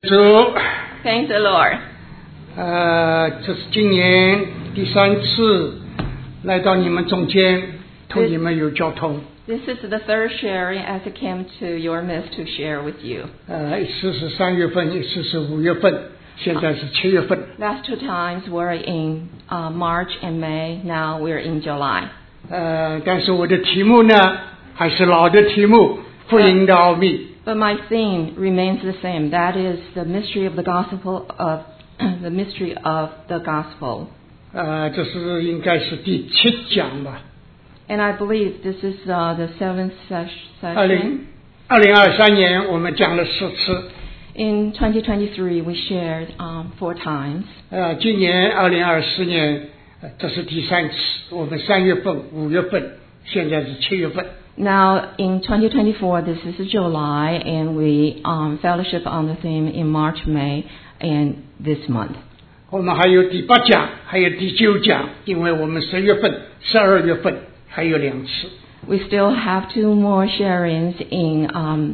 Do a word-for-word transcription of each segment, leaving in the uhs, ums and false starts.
主 Thank the Lord. 呃，这是今年第三次来到你们中间，同你们有交通。 This is the third sharing as I came to your midst to share with you. 呃，一次是三月份，一次是五月份，现在是七月份。 Last two times were in uh, March and May. Now we're in July. 呃，但是我的题目呢，还是老的题目，福音的奥秘。 But my theme remains the same. That is the mystery of the gospel of the mystery of the gospel. 呃，这是应该是第七讲吧。 And I believe this is uh, the seventh ses- 二 session. 零二零二三年我们讲了四次。 In twenty twenty-three, we shared um, four times. 呃，今年二零二四年，呃这是第三次。我们三月份、五月份，现在是七月份。 Now, in twenty twenty-four, this is July, and we um, fellowship on the theme in March, May, and this month. 我们还有第八讲，还有第九讲，因为我们十月份、十二月份还有两次。 We still have two more sharings in um,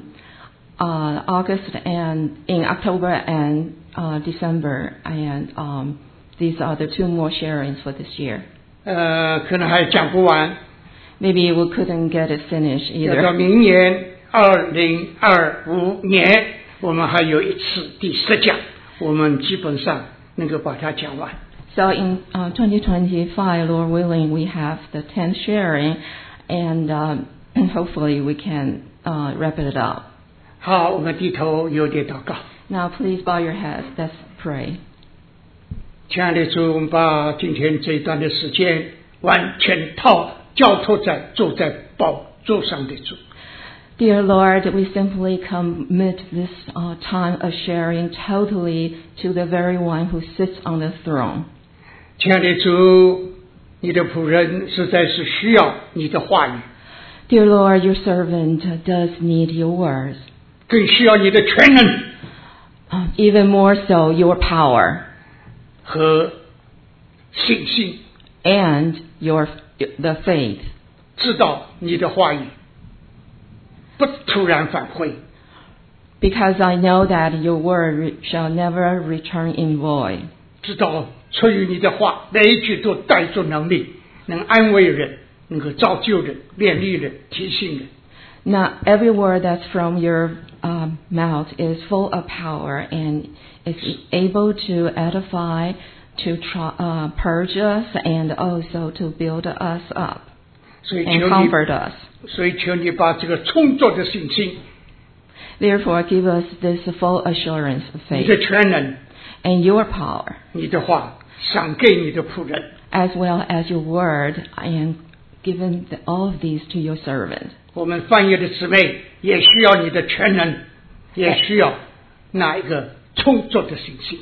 uh, August and in October and uh, December, and um, these are the two more sharings for this year. 呃，可能还讲不完。 Maybe we couldn't get it finished 要到 either. 明年二零二五年，我们还有一次第十讲，我们基本上能够把它讲完。 So in uh, twenty twenty-five, Lord willing, we have the tenth sharing, and, um, and hopefully we can uh, wrap it up. 好，我们低头有点祷告。 Now please bow your heads. Let's pray. 亲爱的主，我们把今天这一段的时间完全套交托在坐在宝座上的主。 Dear Lord, we simply commit this uh, time of sharing totally to the very one who sits on the throne. 亲爱的主，你的仆人实在是需要你的话语， Dear Lord, your servant does need your words, 更需要你的全能 uh, even more so your power 和信心， and your the faith. 知道你的话语不突然返回， Because I know that your word re- shall never return in void. 知道出于你的话每一句都带着能力，能安慰人，能够造就人，勉励人，提醒人。 Now, every word that's from your um, mouth is full of power and is able to edify, to try, uh, purge us, and also to build us up 所以 and 求 comfort 你， us. 所以求你把这个充足的信心， Therefore, give us this full assurance of 你的 faith 全能， and your power, 你的话赏给你的仆人。 as well as your word, and given the, all of these to your servant. 我们翻译的姊妹也需要你的全能，也需要那一个充足的信心。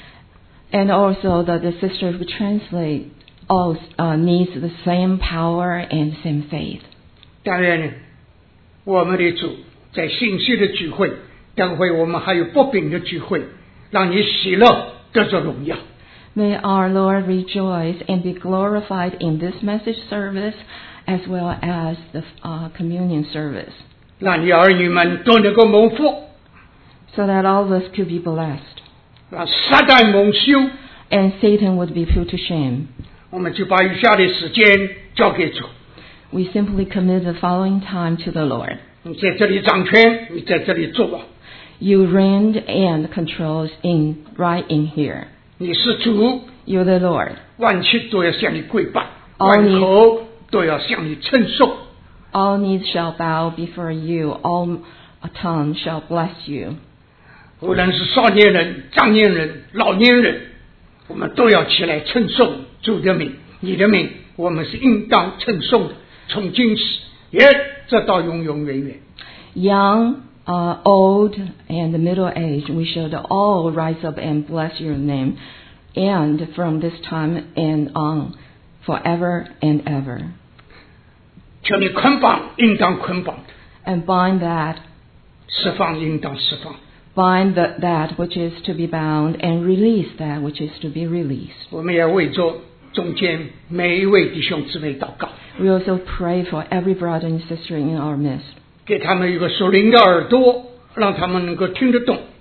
And also that the sister who translate all uh, needs the same power and same faith. 当然，我们的主在信息的聚会，等会我们还有不饼的聚会，让你喜乐得着荣耀。 May our Lord rejoice and be glorified in this message service as well as the uh, communion service, 让你儿女们都能够蒙福， so that all of us could be blessed 让撒旦蒙羞。 and Satan would be put to shame. 我们就把余下的时间交给主。 We simply commit the following time to the Lord. 你在这里掌权，你在这里做， You reign and controls in right in here. 你是主， You're the Lord. 万切都要向你跪拜， All 万 needs- 口都要向你称颂。 All knees shall bow before you. All tongue shall bless you. 无论是少年人、壮年人、老年人，我们都要起来称颂主的名，你的名，我们是应当称颂的，从今时也直到永永远远。 Young, uh, old, and the middle age, we should all rise up and bless your name, and from this time and on, forever and ever. 求你捆绑，应当捆绑的； And bind that, 释放，应当释放。 bind the, that which is to be bound, and release that which is to be released. 我们也为着中间每一位弟兄姊妹祷告， We also pray for every brother and sister in our midst. 给他们一个属灵的耳朵，让他们能够听得懂，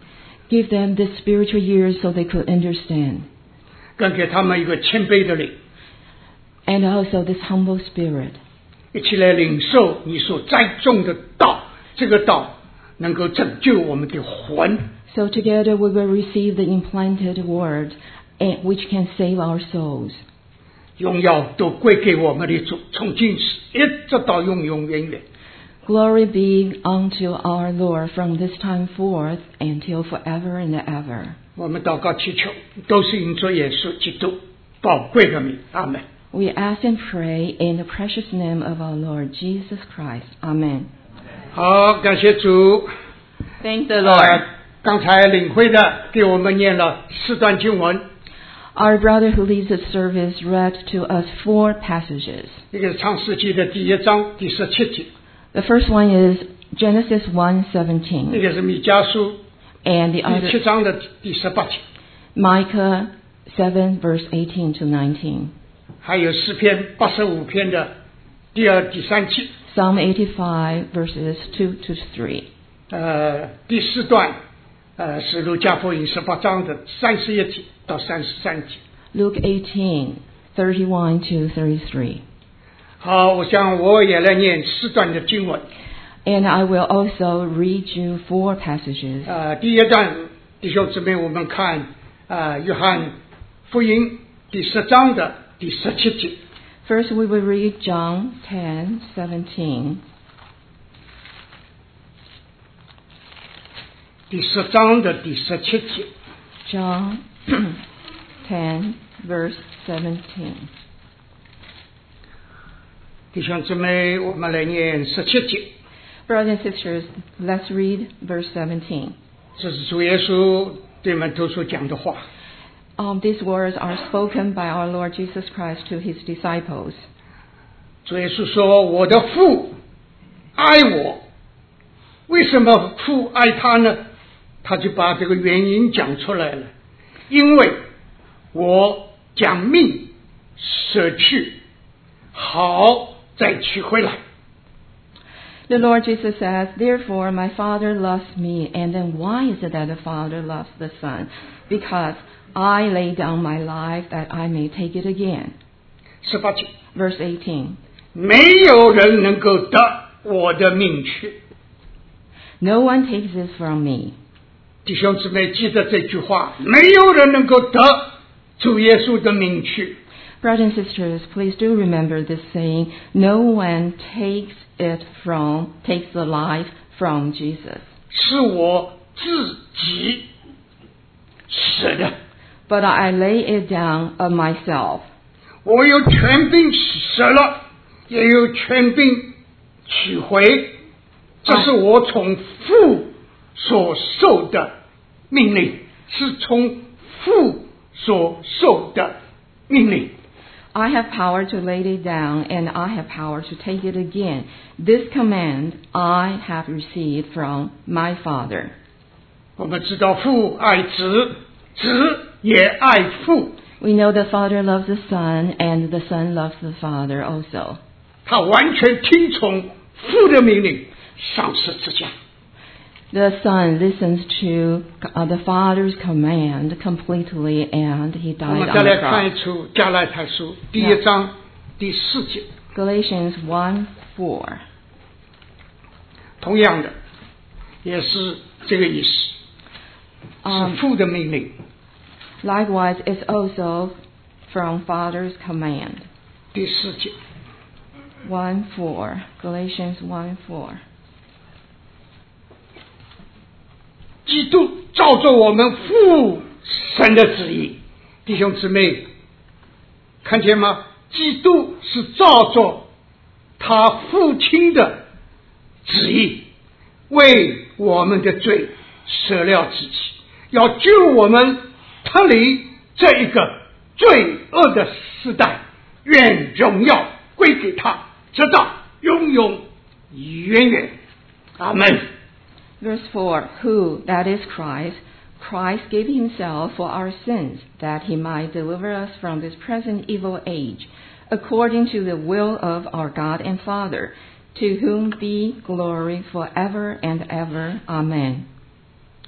Give them the spiritual ears so they could understand. 更给他们一个谦卑的灵， And also this humble spirit. 一起来领受你所栽种的道，这个道能够拯救我们的魂。 So together we will receive the implanted word, eh, which can save our souls. 荣耀都归给我们的主，从今时一直到永永远远。 Glory be unto our Lord from this time forth until forever and ever. 我们祷告祈求，都是因着耶稣基督宝贵的名，阿门。 We ask and pray in the precious name of our Lord Jesus Christ. Amen. 好，感谢主。 Thank the 呃 Lord. 刚才领会的给我们念了四段经文， Our brother who leads the service read to us four passages. 一个是创世纪的第一章第十七节， The first one is Genesis one 一 seventeen, 个是米迦书 and the 第七 other 章的第十八节， Micah seven verse eighteen to nineteen, 还有诗篇八十五篇的第二、第三节。 Psalm eighty-five verses two to three. 呃，第四段，呃，是路加福音十八章的三十一节到三十三节。 Luke eighteen thirty-one to thirty-three. 好，我想我也来念四段的经文。 And I will also read you four passages. 呃，第一段，弟兄姊妹，我们看呃，约翰福音第十章的第十七节。 First we will read John ten seventeen. 第十章的第十七节。 John ten verse seventeen. 弟兄姊妹，我们来念十七节。 Brothers and sisters, let's read verse seventeen. 这是主耶稣对门徒所讲的话。 Um, these words are spoken by our Lord Jesus Christ to his disciples. 主耶稣说：“我的父爱我，为什么父爱他呢？”他就把这个原因讲出来了。因为我将命舍去，好再取回来。 The Lord Jesus says, "Therefore my Father loves me." And then why is it that the Father loves the Son? Because I lay down my life that I may take it again. 十八节， Verse eighteen. 没有人能够得我的命去。 No one takes this from me. 弟兄姊妹，记得这句话：没有人能够得主耶稣的命去。 Brothers and sisters, please do remember this saying, no one takes it from, takes the life from Jesus. 是我自己舍的。 But I lay it down of myself. 我有权柄舍了，也有权柄取回，这是我从父所受的命令，是从父所受的命令。 I have power to lay it down, and I have power to take it again. This command I have received from my Father. 我们知道父爱子，子也爱父， We know the Father loves the Son, and the Son loves the Father also. 他完全听从父的命令，上十字架。 The Son listens to uh, the Father's command completely, and he 我们 died 再 on 来 the 看 cross. 一处加拉太书第一章第四节， Galatians one four. 同样的，也是这个意思，是 Um, 父的命令。 likewise, it's also from Father's command. 第四节， one four. Galatians one four. 基督照着我们父神的旨意，弟兄姊妹，看见吗？基督是照着他父亲的旨意，为我们的罪舍了自己，要救我们脱离这一个罪恶的时代。愿荣耀归给他，直到永永远远。阿门。 Verse four, who, that is Christ, Christ gave himself for our sins, that he might deliver us from this present evil age, according to the will of our God and Father, to whom be glory forever and ever. Amen.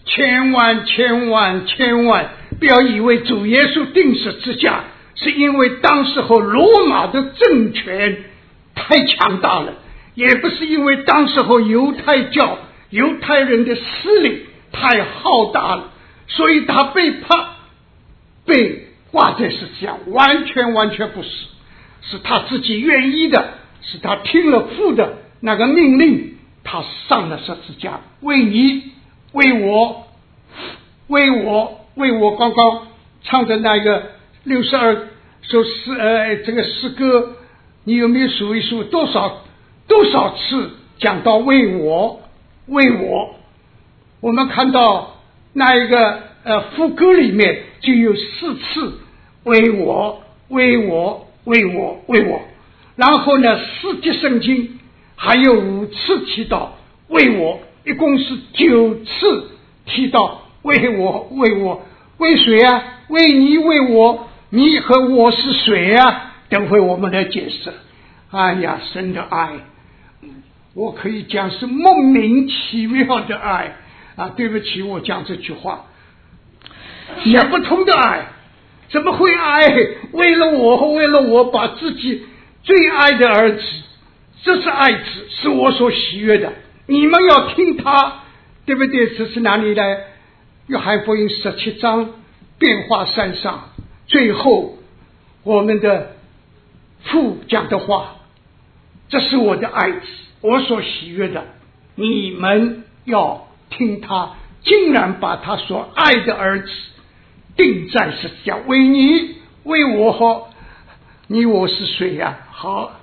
千万千万千万不要以为主耶稣钉十字架是因为当时候罗马的政权太强大了，也不是因为当时候犹太教犹太人的势力太浩大了，所以他被怕被挂在十字架，完全完全不是，是他自己愿意的，是他听了父的那个命令，他上了十字架，为你为我为我为我刚刚唱的那个六十二首诗呃这个诗歌，你有没有数一数多少多少次讲到为我为我？我们看到那一个呃副歌里面就有四次为我为我为我为我，然后呢四节圣经还有五次提到为我，一共是九次提到为我为我为谁啊？为你为我，你和我是谁啊？等会我们来解释。哎呀，神的爱，我可以讲是莫名其妙的爱啊！对不起，我讲这句话，想不通的爱，怎么会爱？为了我，为了我把自己最爱的儿子，这是爱子，是我所喜悦的。你们要听他，对不对？这是哪里来？约翰福音十七章变化山上，最后我们的父讲的话，这是我的爱子，我所喜悦的，你们要听他。竟然把他所爱的儿子钉在十字架，为你为我和你我是谁呀、啊？好。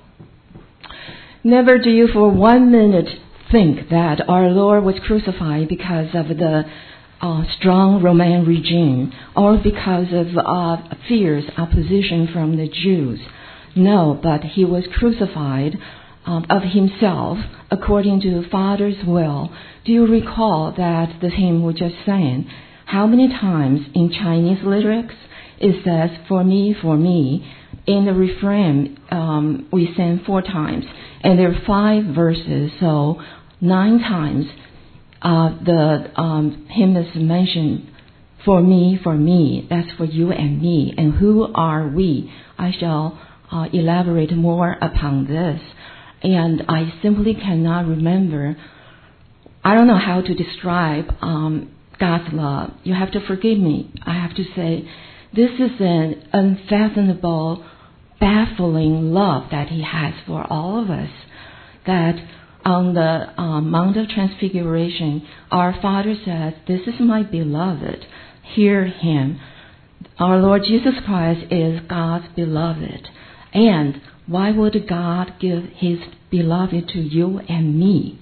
Never do you for one minute think that our Lord was crucified because of the uh, strong Roman regime or because of uh, fierce opposition from the Jews. No, but he was crucified um, of himself according to the Father's will. Do you recall that the hymn we just sang? How many times in Chinese lyrics it says, for me, for me? In the refrain, um, we sang four times. And there are five verses, so nine times uh, the um, hymn is mentioned, for me, for me. That's for you and me. And who are we? I shall uh, elaborate more upon this. And I simply cannot remember. I don't know how to describe um, God's love. You have to forgive me. I have to say, this is an unfathomable, baffling love that he has for all of us. That on the uh, Mount of Transfiguration, our Father says, this is my beloved. Hear him. Our Lord Jesus Christ is God's beloved. And why would God give his beloved to you and me?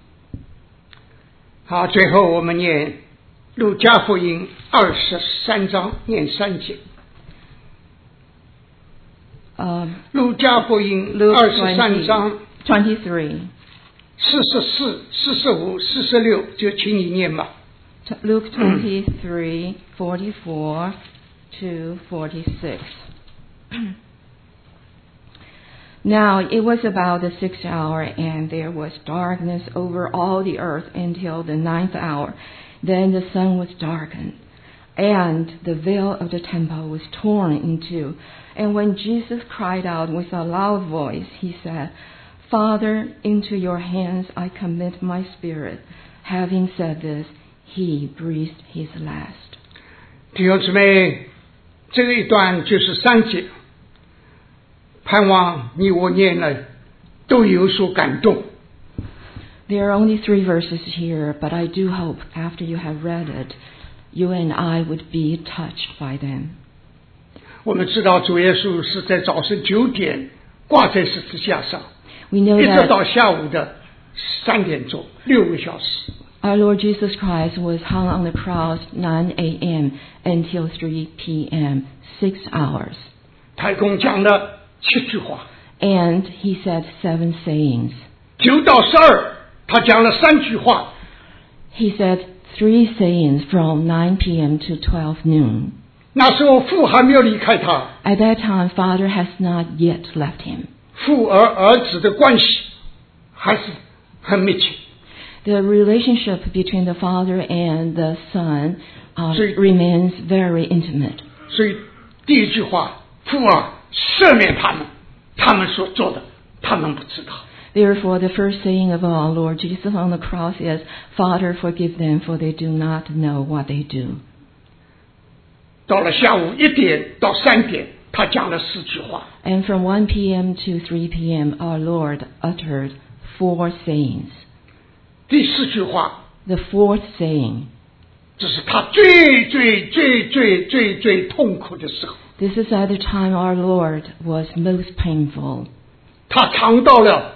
好，最后我们念路加福音二十三章，念三节。 Uh, 路加福音二十三章 twenty-three. 四十四、四十五、四十六，就请你念吧。 Luke twenty-three, forty-four to forty-six. Now it was about the sixth hour, and there was darkness over all the earth until the ninth hour. Then the sun was darkened, and the veil of the temple was torn in two. And when Jesus cried out with a loud voice, he said, Father, into your hands I commit my spirit. Having said this, he breathed his last. 弟兄姊妹，这个一段就是三节，盼望你我念了都有所感动。 There are only three verses here, but I do hope after you have read it, you and I would be touched by them. 我们知道主耶稣是在早晨九点挂在十字架上， We know 一直 that 到下午的三点钟，六个小时。 our Lord Jesus Christ was hung on the cross nine a.m. until three p.m., six hours. 他一共讲了七句话， And he said seven sayings. 九到十二，他讲了三句话。 He said three sayings from nine p.m. to twelve noon. 那时候父还没有离开他， At that time, Father has not yet left him. 父而儿子的关系还是很密切。 The relationship between the Father and the Son uh, remains very intimate. 所以第一句话，父啊，赦免他们，他们所做的，他们不知道。 Therefore, the first saying of our Lord Jesus on the cross is, Father, forgive them, for they do not know what they do. 到了下午一点到三点，他讲了四句话。 And from one p.m. to three p.m., our Lord uttered four sayings. 第四句话， The fourth saying, 这是他最最最最最最痛苦的时候。 this is at the time our Lord was most painful. 他尝到了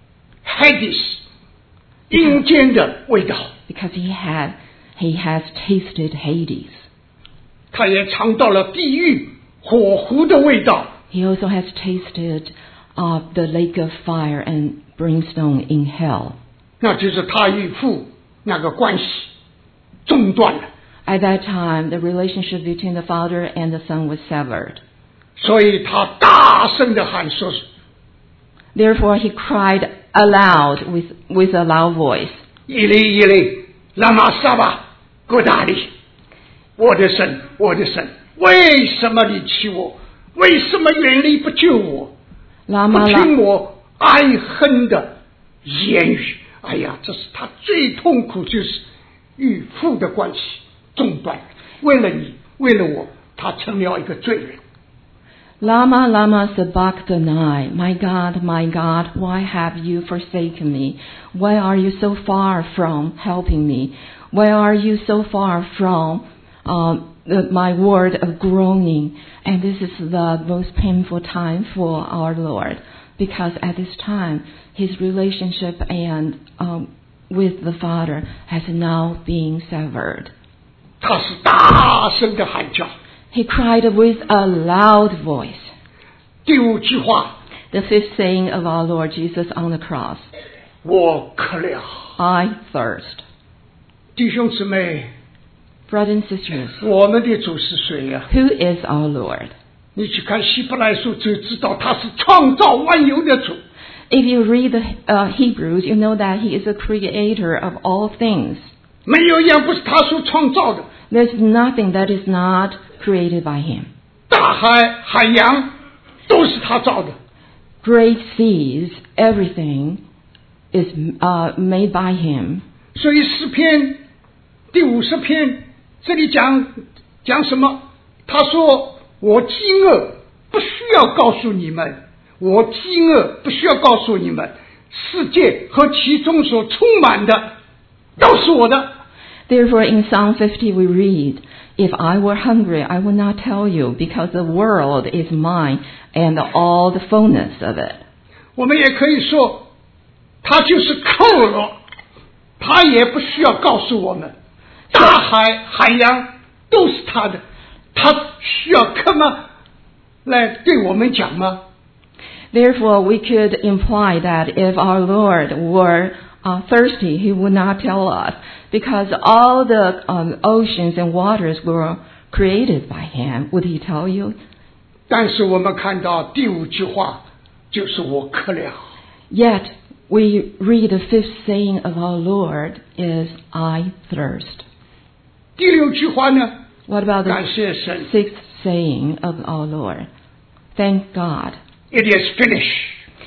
Hades 阴间的味道， Because he had, he has tasted Hades. 他也尝到了地狱火湖的味道。 He also has tasted uh, the lake of fire and brimstone in hell. 那就是他与父那个关系中断了。 At that time, the relationship between the Father and the Son was severed. 所以他大声的喊说 Therefore, he cried aloud with, with a loud voice, 伊利伊利拉玛撒巴哥大利，我的神，我的神，为什么离弃我？为什么远离不救我？ Lama, 不听我哀恨的言语。哎呀，这是他最痛苦，就是与父的关系中断。为了你，为了我，他成了一个罪人。 Lama, Lama sabachthani, my God, my God, why have you forsaken me? Why are you so far from helping me? Why are you so far from um, the, my word of groaning? And this is the most painful time for our Lord, because at this time, his relationship and um, with the Father has now been severed. 他是大声的喊叫。 He cried with a loud voice. 第五句话， The fifth saying of our Lord Jesus on the cross, 我渴了。 I thirst. 弟兄姊妹， Brothers and sisters, 我们的主是谁呀、啊？ who is our Lord? 你去看希伯来书就知道他是创造万有的主。 If you read the uh, Hebrews, you know that he is the creator of all things. 没有一样不是他所创造的。 There's nothing that is not created by him. 大海、海洋都是他造的。 Great seas, everything is uh, made by him. 所以诗篇第五十篇这里讲讲什么？他说：“我饥饿，不需要告诉你们；我饥饿，不需要告诉你们。世界和其中所充满的都是我的。” Therefore, in Psalm fifty we read, If I were hungry, I would not tell you, because the world is mine and all the fullness of it. 我们也可以说，他就是扣了，他也不需要告诉我们，大海、海洋都是他的，他需要干嘛来对我们讲吗？ Therefore, we could imply that if our Lord were uh, thirsty, he would not tell us, because all the um, oceans and waters were created by him. Would he tell you? 但是我们看到第五句话，就是我渴了。 Yet, we read the fifth saying of our Lord is, I thirst. 第六句话呢？ What about 感 the 谢神 sixth saying of our Lord? Thank God. ，It is finished，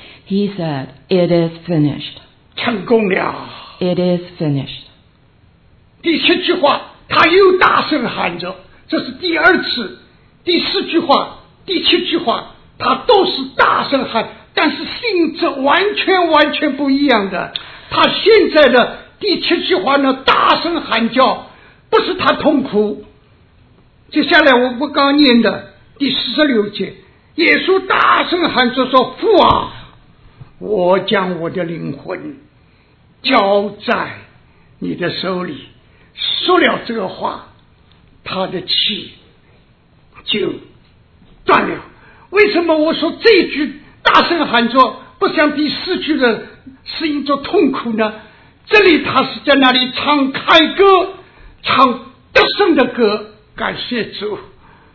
He said, It is finished. 成功了。 It is finished. 第七句话，他又大声喊着，这是第二次。第四句话、第七句话，他都是大声喊，但是性质完全完全不一样的。他现在的第七句话呢，大声喊叫，不是他痛苦。接下来我我刚念的第四十六节，耶稣大声喊着说：“父啊，我将我的灵魂交在你的手里。”说了这个话，他的气就断了。为什么我说这句大声喊着不像第四句的是一种痛苦呢？这里他是在那里唱开歌，唱得胜的歌，感谢主。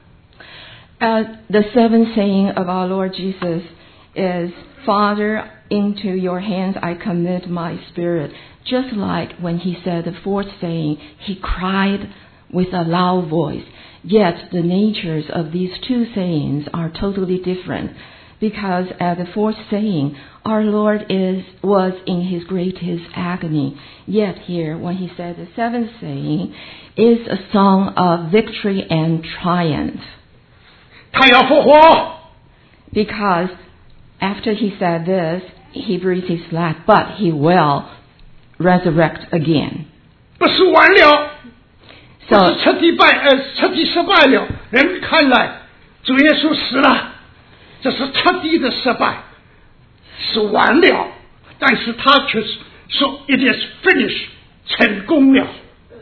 Uh, the seventh saying of our Lord Jesus is, Father, into your hands I commit my spirit. Just like when he said the fourth saying, he cried with a loud voice. Yet the natures of these two sayings are totally different, because at the fourth saying, our Lord is was in his greatest agony. Yet here, when he said the seventh saying, is a song of victory and triumph. 他要复活。 Because after he said this, he breathed his last, but he will resurrect again. 不是完了， So, 不是彻底败，呃，彻底失败了。人看来主耶稣死了，这是彻底的失败，是完了。但是他却是说 "It is finished"， 成功了。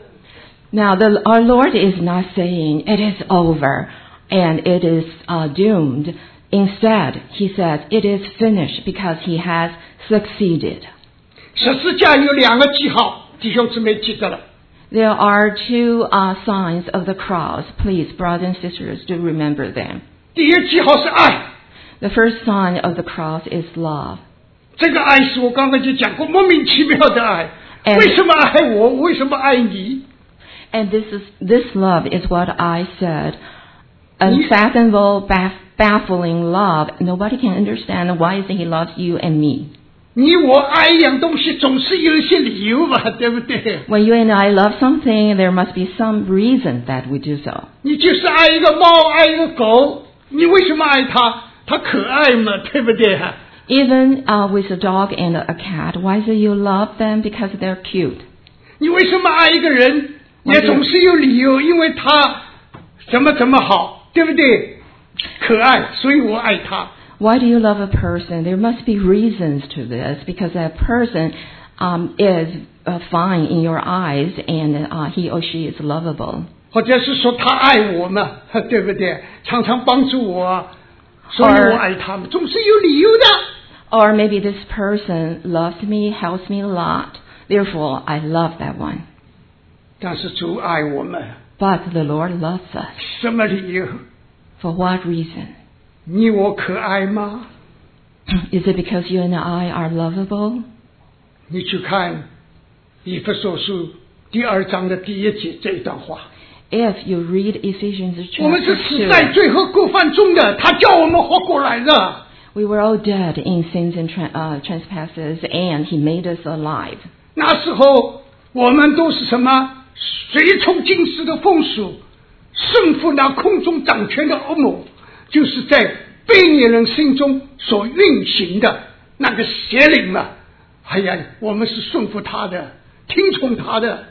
now the, our Lord is not saying it is over and it is uh, doomed. Instead, he says it is finished because he has succeeded. 十字架有两个记号，弟兄姊妹记得了。 There are two uh, signs of the cross. Please, brothers and sisters, do remember them. 第一记号是爱， The first sign of the cross is love. 这个爱是我刚刚就讲过，莫名其妙的爱。 And- 为什么爱我？为什么爱你？ And this is this love is what I said. Unfathomable, baff, baffling love. Nobody can understand why is it he loves you and me. 你我爱一样东西，总是有一些理由吧，对不对？ When you and I love something, there must be some reason that we do so. 你就是爱一个猫，爱一个狗，你为什么爱它？它可爱嘛，对不对？ Even uh, with a dog and a cat, why is it you love them? Because they're cute. 你为什么爱一个人？也总是有理由，因为他怎么怎么好，对不对？可爱，所以我爱他。 Why do you love a person? There must be reasons to this, because that person um, is uh, fine in your eyes and uh, he or she is lovable. 或者是说他爱我嘛，对不对？常常帮助我，所以我爱他们，总是有理由的。 Or maybe this person loves me, helps me a lot, therefore I love that one. 但是主爱我们， But the Lord loves us. 什么理由？ For what reason? 你我可爱吗？ Is it because you and I are lovable? 你去看以弗所书第二章的第一节这一段话。 If you read Ephesians 我们是 chapter 死在 two, 罪和过犯中的，他叫我们活过来的。 we were all dead in sins and tra- uh, trespasses, and He made us alive. 那时候我们都是什么？随从今世的风俗，顺服那空中掌权的恶魔，就是在悖逆人心中所运行的那个邪灵嘛。哎呀，我们是顺服他的，听从他的。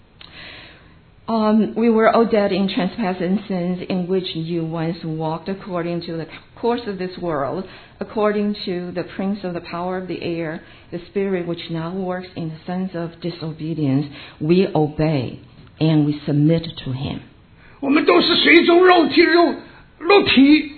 Um, we were all dead in trespasses and sins in which you once walked according to the course of this world, according to the prince of the power of the air, the spirit which now works in the sons of disobedience. We obey and we submit to him. 我们都是随从肉体肉肉体，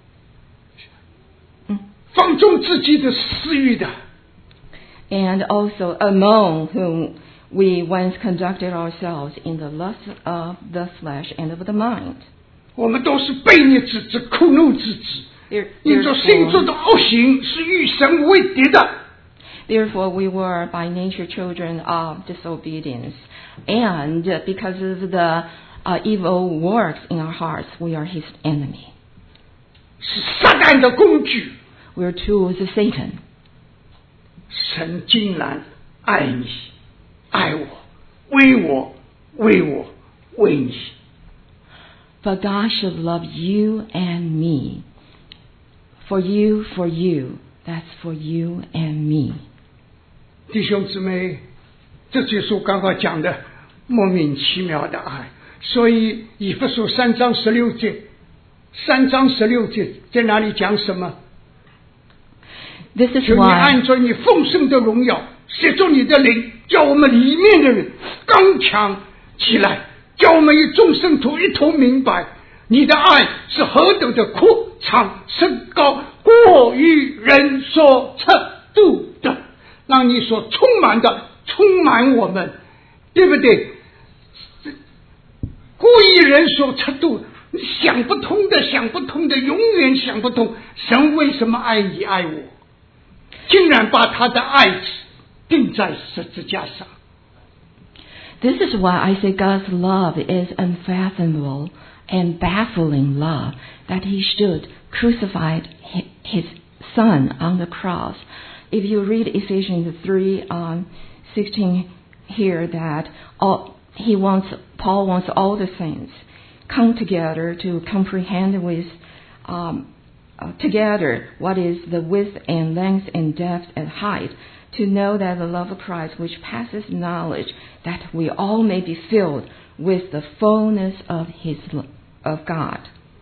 放纵自己的私欲的。 And also among whom we once conducted ourselves in the lust of the flesh and of the mind. 我们都是悖逆之子，苦怒之子。 There- 因着心中 Therefore, 的恶行是与神为敌的。 therefore, we were by nature children of disobedience. And because of the uh, evil works in our hearts, we are his enemy. 是撒旦的工具。 We are tools of Satan. 神竟然爱你，爱我，为我，为我，为你。 But God should love you and me. For you, for you. That's for you and me. 弟兄姊妹，这就是我刚刚讲的莫名其妙的爱。所以以弗所三章十六节，三章十六节在哪里讲什么？ This is 求你 why 按照你丰盛的荣耀，协助你的灵，叫我们里面的人刚强起来，叫我们与众圣徒一同明白，你的爱是何等的阔长深高，过于人所测度的，让你所充满的充满我们，对不对？过于人所测度，你想不通的，想不通的，永远想不通，神为什么爱你爱我？ 竟然把他的爱子钉在十字架上。 This is why I say God's love is unfathomable and baffling love, that he should crucify his son on the cross. If you read Ephesians three, um, sixteen here, that all, he wants, Paul wants all the saints come together to comprehend with um, uh, together what is the width and length and depth and height, to know that the love of Christ which passes knowledge, that we all may be filled with the fullness of his of God.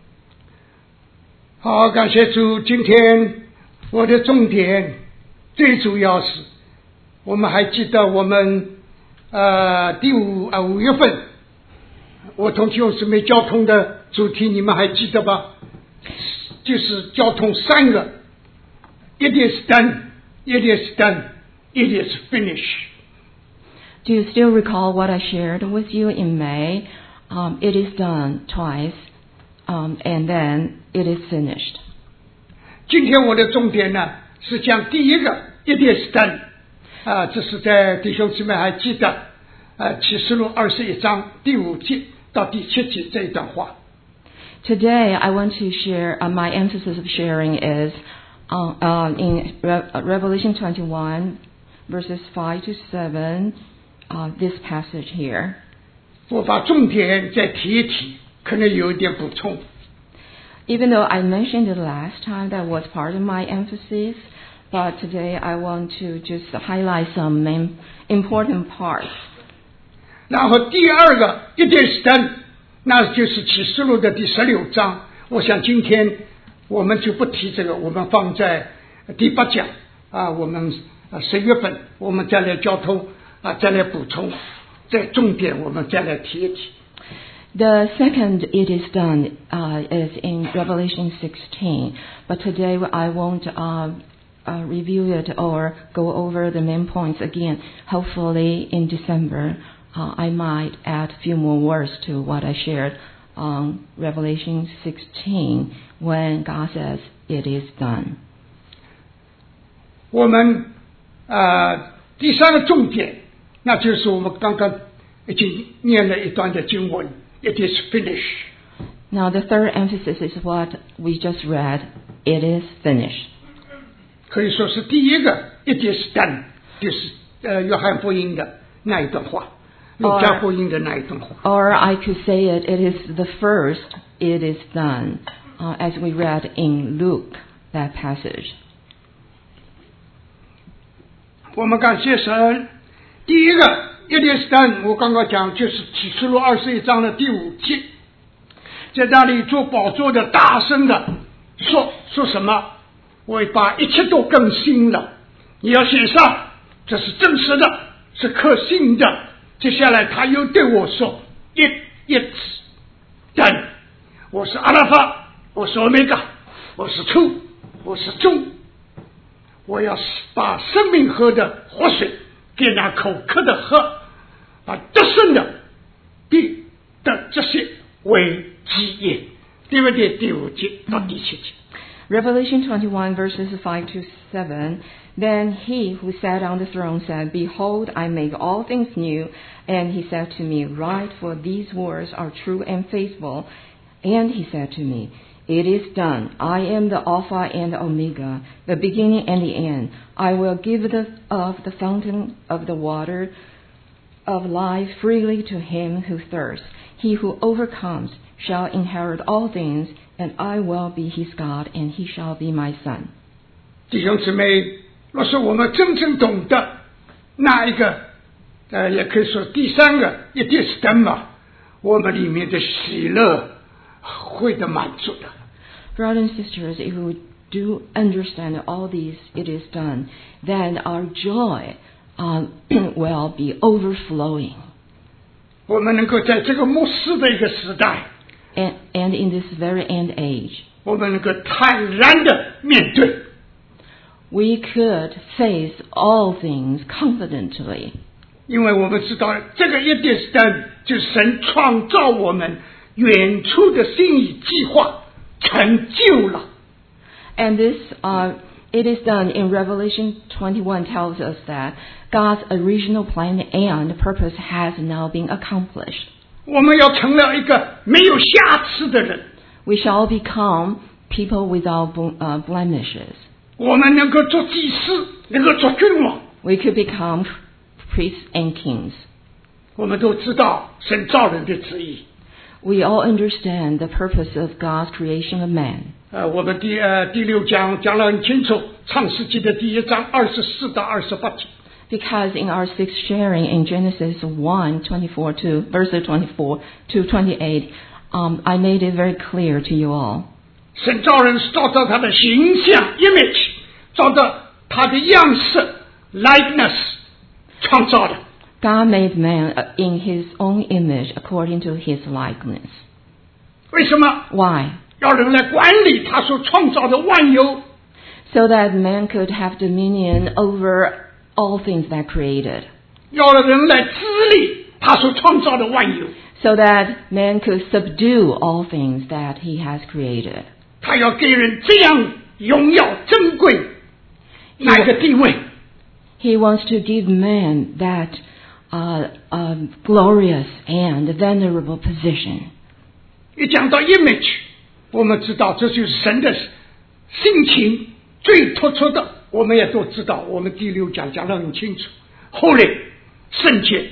好，感谢主。今天我的重点最主要是，我们还记得我们呃第五啊五月份，我同弟兄姊妹交通的主题，你们还记得吧？就是交通三个 ，It is done, it is done, it is finished. Do you still recall what I shared with you in May? Um, it is done twice, um, and then it is finished. 今天我的重点呢是讲第一个 It is done 啊，这是在弟兄姊妹还记得呃启示录二十一章第五节到第七节这一段话。 Today I want to share, uh, my emphasis of sharing is uh, uh, in Re- Revelation twenty-one, verses five to seven, uh, this passage here. 我把重点再提一提，可能有一点补充。 Even though I mentioned it last time, that was part of my emphasis, but today I want to just highlight some main important parts. 然后第二个 It is done， 那就是启示录的第十六章。我想今天我们就不提这个，我们放在第八讲啊，我们啊十月份我们再来交通啊，再来补充，在重点我们再来提一提。 The second it is done uh, is in Revelation sixteen, but today I won't uh, uh, review it or go over the main points again. Hopefully in December uh, I might add a few more words to what I shared on Revelation sixteen when God says it is done. 我们呃第三个重点，那就是我们刚刚已经念了一段的经文。It is finished. Now the third emphasis is what we just read. It is finished. 可以说是第一个 It is done， 就是呃约翰福音的那一段话，路加福音的那一段话。 Or I could say it, it is the first, it is done, uh, as we read in Luke, that passage. 我们感谢神，第一个It is done， 我刚刚讲就是启示录二十一章的第五节，在那里做宝座的大声的说说什么？我把一切都更新了，你要写上，这是真实的，是可信的。接下来他又对我说 It is done， 我是阿拉法，我是欧米伽，我是初，我是终，我要把生命河的活水给那口渴的喝，把得胜的必得这些为基业。对不对？第五节到第七节。 Revelation twenty-one, verses five to seven. Then he who sat on the throne said, Behold, I make all things new. And he said to me, Write, for these words are true and faithful. And he said to me, It is done. I am the Alpha and the Omega, the beginning and the end. I will give the, of the fountain of the water of life freely to him who thirsts. He who overcomes shall inherit all things, and I will be his God, and he shall be my son. 弟兄姊妹，若是我们真正懂得那一个，呃，也可以说第三个 It is done 嘛，我们里面的喜乐会的满足的。 Brothers and sisters, if we do understand all these, it is done, then our joy um, will be overflowing. 我们能够在这个末世的一个时代 And, and in this very end age, 我们能够坦然的面对 we could face all things confidently. 因为我们知道这个 It is done 就是神创造我们远处的心意计划成就了。 And this uh, It is done in Revelation twenty-one tells us that God's original plan and purpose has now been accomplished. 我们要成了一个没有瑕疵的人。 We shall become people without uh, blemishes. 我们能够做祭司，能够做君王。 We could become priests and kings. 我们都知道神造人的旨意。 We all understand the purpose of God's creation of man. 呃，我们第呃第六章讲得很清楚，创世纪的第一章二十四到二十八节。 Because in our sixth sharing in Genesis one twenty-four to verse twenty-four to twenty-eight, um, I made it very clear to you all. 神造人是照着他的形象 image， 照着他的样式 likeness 创造的。 God made man in His own image according to His likeness. 为什么？ Why? 要人来管理他所创造的万有。 So that man could have dominion over all things that created. 要人来治理他所创造的万有。 So that man could subdue all things that He has created. 他要给人这样荣耀珍贵那个地位。 He wants to give man that uh, uh, glorious and venerable position. 一讲到 image， 我们知道这就是神的性情最突出的，我们也都知道，我们第六讲讲得很清楚。Holy， 圣洁。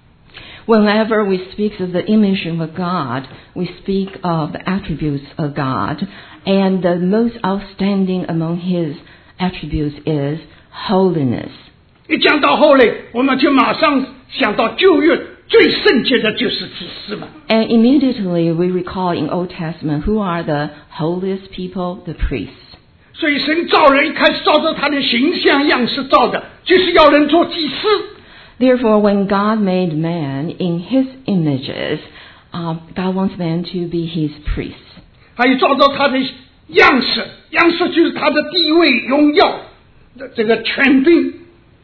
Whenever we speak of the image of God, we speak of the attributes of God, and the most outstanding among His attributes is holiness. 一讲到 Holy， 我们就马上想到旧约最圣洁的就是祭司们。 And immediately we recall in Old Testament who are the holiest people, the priests. 所以神造人一开始照着他的形象样式造的，就是要人做祭司。 Therefore, when God made man in His images, uh, God wants man to be His priests. 还有照着他的样式，样式就是他的地位、荣耀的这个权柄。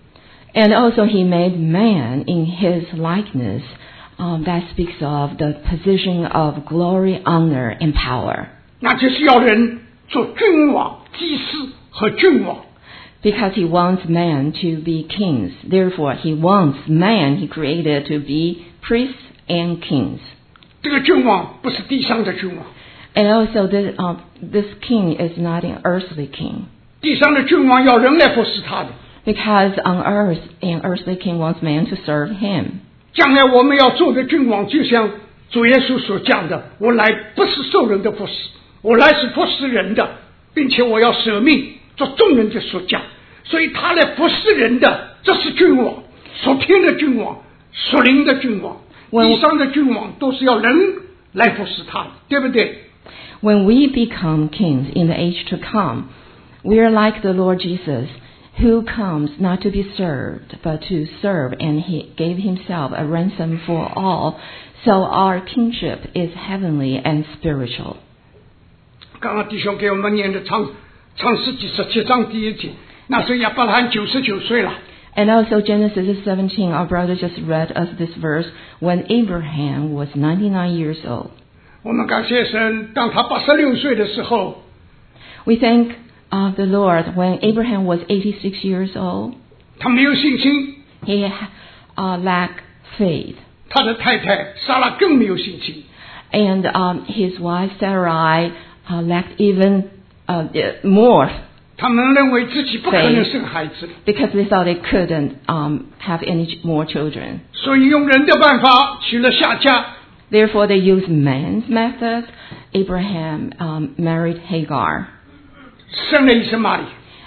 And also He made man in His likeness, um, that speaks of the position of glory, honor, and power. 那就是要人做君王、祭司和君王。 Because He wants man to be kings. Therefore, He wants man He created to be priests and kings. 这个君王不是地上的君王。 And also, this, uh, this king is not an earthly king. 地上的君王要人来服侍他的。 Because on earth, an earthly king wants man to serve him. 将来我们要做的君王，就像主耶稣所讲的，我来不是受人的服侍，我来是服侍人的，并且我要舍命做众人的所讲。所以他来服侍人的，这是君王，属天的君王，属灵的君王。地上的君王都是要人来服侍他的，对不对？ When we become kings in the age to come, we are like the Lord Jesus, who comes not to be served, but to serve, and He gave Himself a ransom for all. So our kingship is heavenly and spiritual. 刚刚弟兄给我们念的创创世纪十七章第一节，那时候亚伯拉罕九十九岁了。 And also Genesis seventeen, our brother just read us this verse, when Abraham was ninety-nine years old. 我们感谢神，当他八十六岁的时候， We thank uh, the Lord when Abraham was eighty-six years old. 他没有信心， He uh, lacked faith. 他的太太撒拉更没有信心。 And um, his wife Sarai uh, lacked even uh, more 他们认为自己不可能生孩子， because they thought they couldn't um, have any more children. 所以用人的办法娶了夏甲。 Therefore, they used man's method. Abraham um, married Hagar. 生了以实玛利。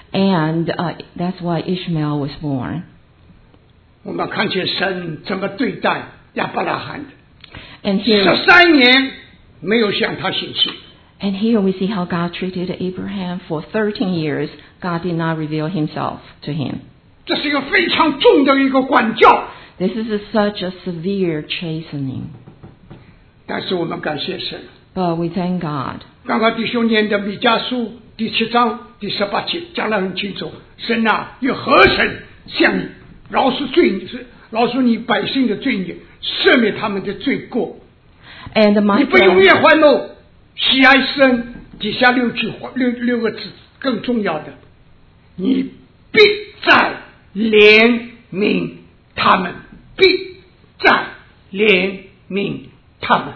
And uh, that's why Ishmael was born. 我们看见神怎么对待亚伯拉罕的， And here, 十三年没有向他显示。 and here we see how God treated Abraham for thirteen years. God did not reveal Himself to him. 这是一个非常重的一个管教。 This is a, such a severe chastening. 但是我们感谢神。 But we thank God. 刚刚弟兄念的米迦书第七章第十八节讲得很清楚，神啊，有何神向你饶恕罪孽，饶恕你百姓的罪孽，赦免他们的罪过。 And my 你不永远欢乐，喜爱神。底下六句话，六六个字更重要的， 你必再怜悯他们，必再怜悯他们。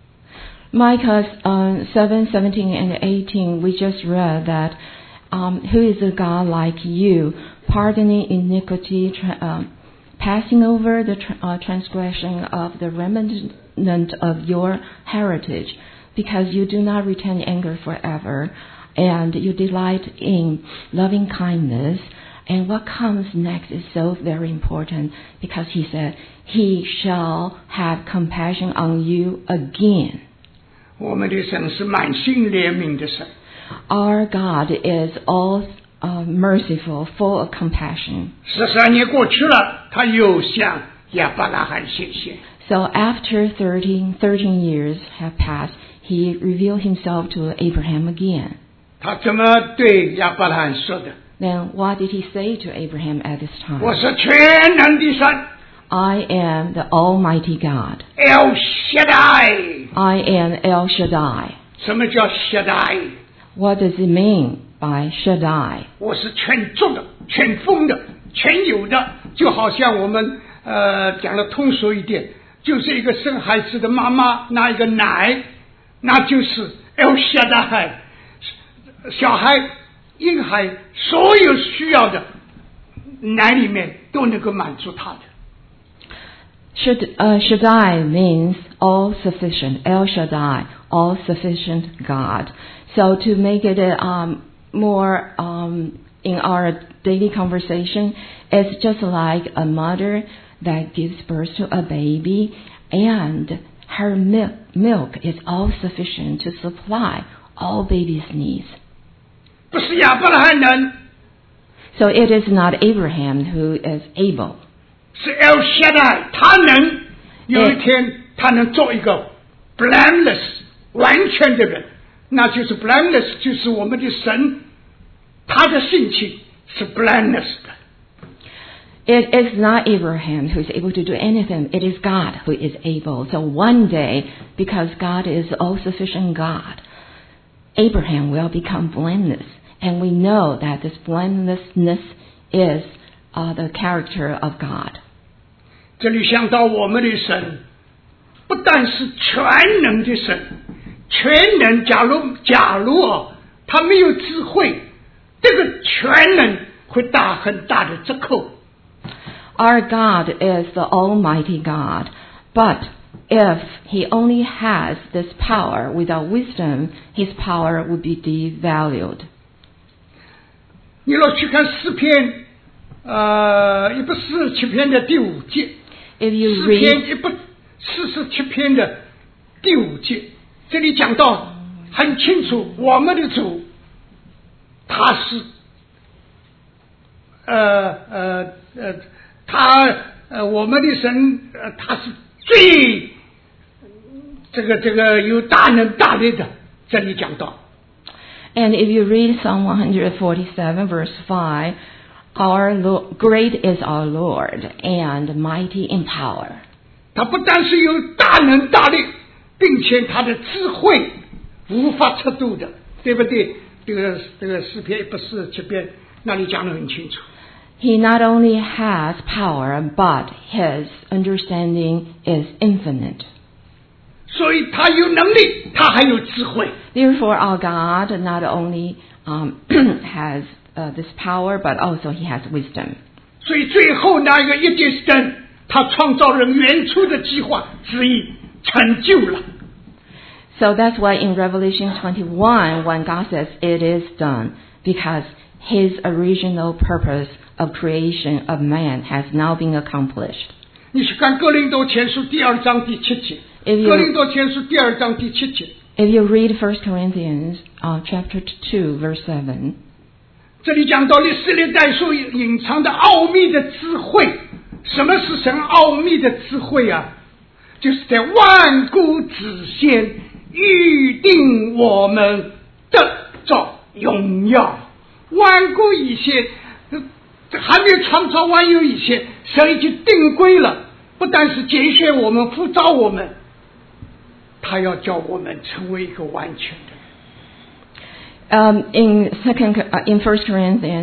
Micah uh, seven, seventeen, and eighteen, we just read that um, who is a God like you, pardoning iniquity, tra- uh, passing over the tra- uh, transgression of the remnant of your heritage, because you do not retain anger forever, and you delight in loving kindness. And what comes next is so very important, because he said, he shall have compassion on you again. 我们的神是满心怜悯的神。 Our God is all uh, merciful, full of compassion. 十三年过去了，他又向亚伯拉罕显现。 So after thirteen, thirteen years have passed, he revealed himself to Abraham again. 他怎么对亚伯拉罕说的？ Then what did he say to Abraham at this time? 我是全能的神 I am the Almighty God. ，El Shaddai。 I am El Shaddai. 什么叫 Shaddai？ What does it mean by Shaddai? 我是全作的、全丰的、全有的，就好像我们呃讲的通俗一点，就是一个生孩子的妈妈拿一个奶，那就是 El Shaddai， 小孩、婴孩所有需要的奶里面都能够满足他的。 Shad, uh, Shaddai means all sufficient. El Shaddai, all sufficient God. So to make it um, more um, in our daily conversation, it's just like a mother that gives birth to a baby, and her milk, milk is all sufficient to supply all baby's needs. 不是亚伯拉罕人， So it is not Abraham who is able. 是 El Shaddai， 他能有一天他能做一个 blameless 完全的人，那就是 blameless 就是我们的神，他的性情是 blameless 的。 It is not Abraham who is able to do anything. It is God who is able. So one day, because God is all-sufficient God, Abraham will become blameless. And we know that this blamelessness is uh, the character of God. 这里想到我们的神，不但是全能的神，全能。假如假如哦，他没有智慧，这个全能会打很大的折扣。 Our God is the Almighty God, but if He only has this power without wisdom, His power would be devalued. 你若去看诗篇，呃，一百四十七篇的第五节， If you 诗 read 篇一百四十七篇的第五节，这里讲到很清楚，我们的主他是，呃呃呃，他呃我们的神，呃他是最这个这个有大能大力的，这里讲到。 And if you read Psalm one forty-seven, verse five, our Lord, great is our Lord and mighty in power. 他不但是有大能大力，并且他的智慧无法测度的，对不对？这个这个诗篇一百四十七篇那里讲得很清楚。 He not only has power, but his understanding is infinite. 所以他有能力，他还有智慧。 Therefore, our God not only um, has uh, this power, but also He has wisdom. 所以最后那一个一点神，他创造人原初的计划旨意成就了。 So that's why in Revelation twenty-one, when God says it is done, because His original purpose of creation of man has now been accomplished. 你去看哥林多前书第二章第七节， If you- 哥林多前书第二章第七节， If you read First Corinthians uh, chapter two, verse seven, 这里讲到历史历代所隐藏的奥秘的智慧。什么是神奥秘的智慧啊？就是在万古之前预定我们得着荣耀。万古以前，还没有创造万有以前，神已经定规了，不但是拣选我们、呼召我们，他要叫我们成为一个完全的人。 um, in second uh, in First Corinthians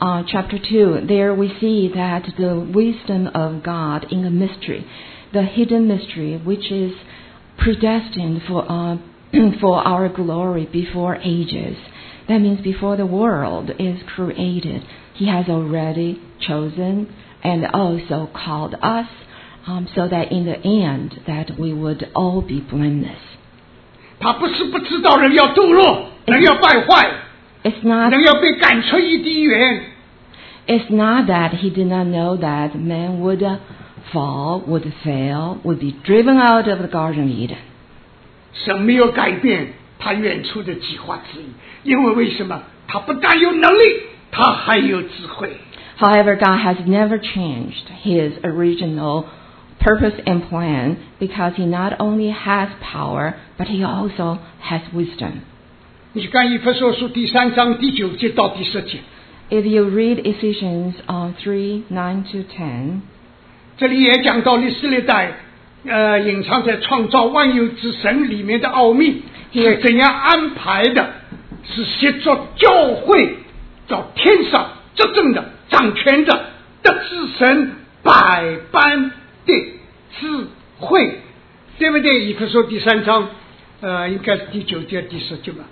uh, chapter two, there we see that the wisdom of God in the mystery, the hidden mystery, which is predestined for uh, for our glory before ages. That means before the world is created, He has already chosen and also called us, um, so that in the end that we would all be blameless. 他不是不知道人要堕落，人要败坏， It's not, 人要被赶出伊甸园。 it's not that He did not know that man would uh, fall, would fail, would be driven out of the Garden of Eden. 神没有改变他原初的计划之意，因为为什么？他不但有能力，他还有智慧。 However, God has never changed His original purpose and plan because He not only has power, but He also has wisdom. 你看以弗所书第三章第九节到第十节， If you read Ephesians uh, three, nine to ten, 这里也讲到历史历代，呃，隐藏在创造万有之神里面的奥秘是怎样安排的，是协助教会到天上执政的、掌权的得知神百般的智慧，对不对？以弗所第三章，呃，应该是第九节、第十节吧。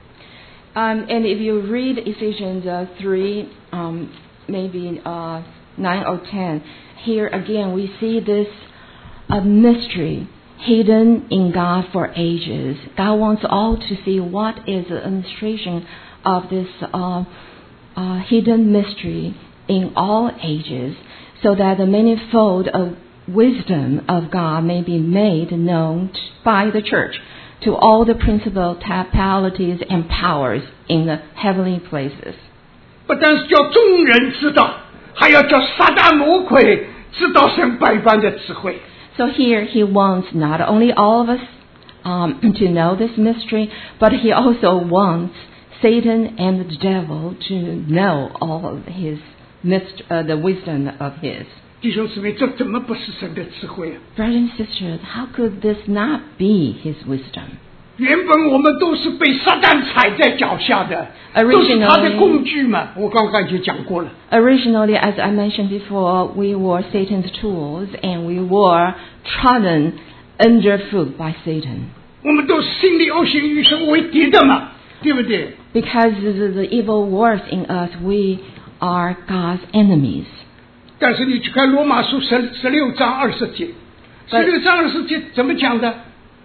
Um, and if you read Ephesians uh, three, um, maybe uh, nine or ten, here again we see this uh, mystery hidden in God for ages. God wants all to see what is the illustration of this uh, uh, hidden mystery in all ages, so that the manifold of wisdom of God may be made known by the church to all the principalities and powers in the heavenly places. 不但是叫众人知道，还要叫撒旦魔鬼知道神百般的智慧。 So here he wants not only all of us um, to know this mystery, but he also wants Satan and the devil to know all of his myst- uh, the wisdom of his. 弟兄姊妹，这怎么不是神的智慧啊？ Brothers and sisters, how could this not be his wisdom? 原本我们都是被撒旦踩在脚下的， Originally- 都是他的工具嘛。我刚刚就讲过了。 Originally, as I mentioned before, we were Satan's tools and we were trodden underfoot by Satan. 我们都是心里恶行与神为敌的嘛，对不对？ Because the, the evil works in us, we are God's enemies. 但是你去看罗马书十十六章二十节，十六章二十节怎么讲的？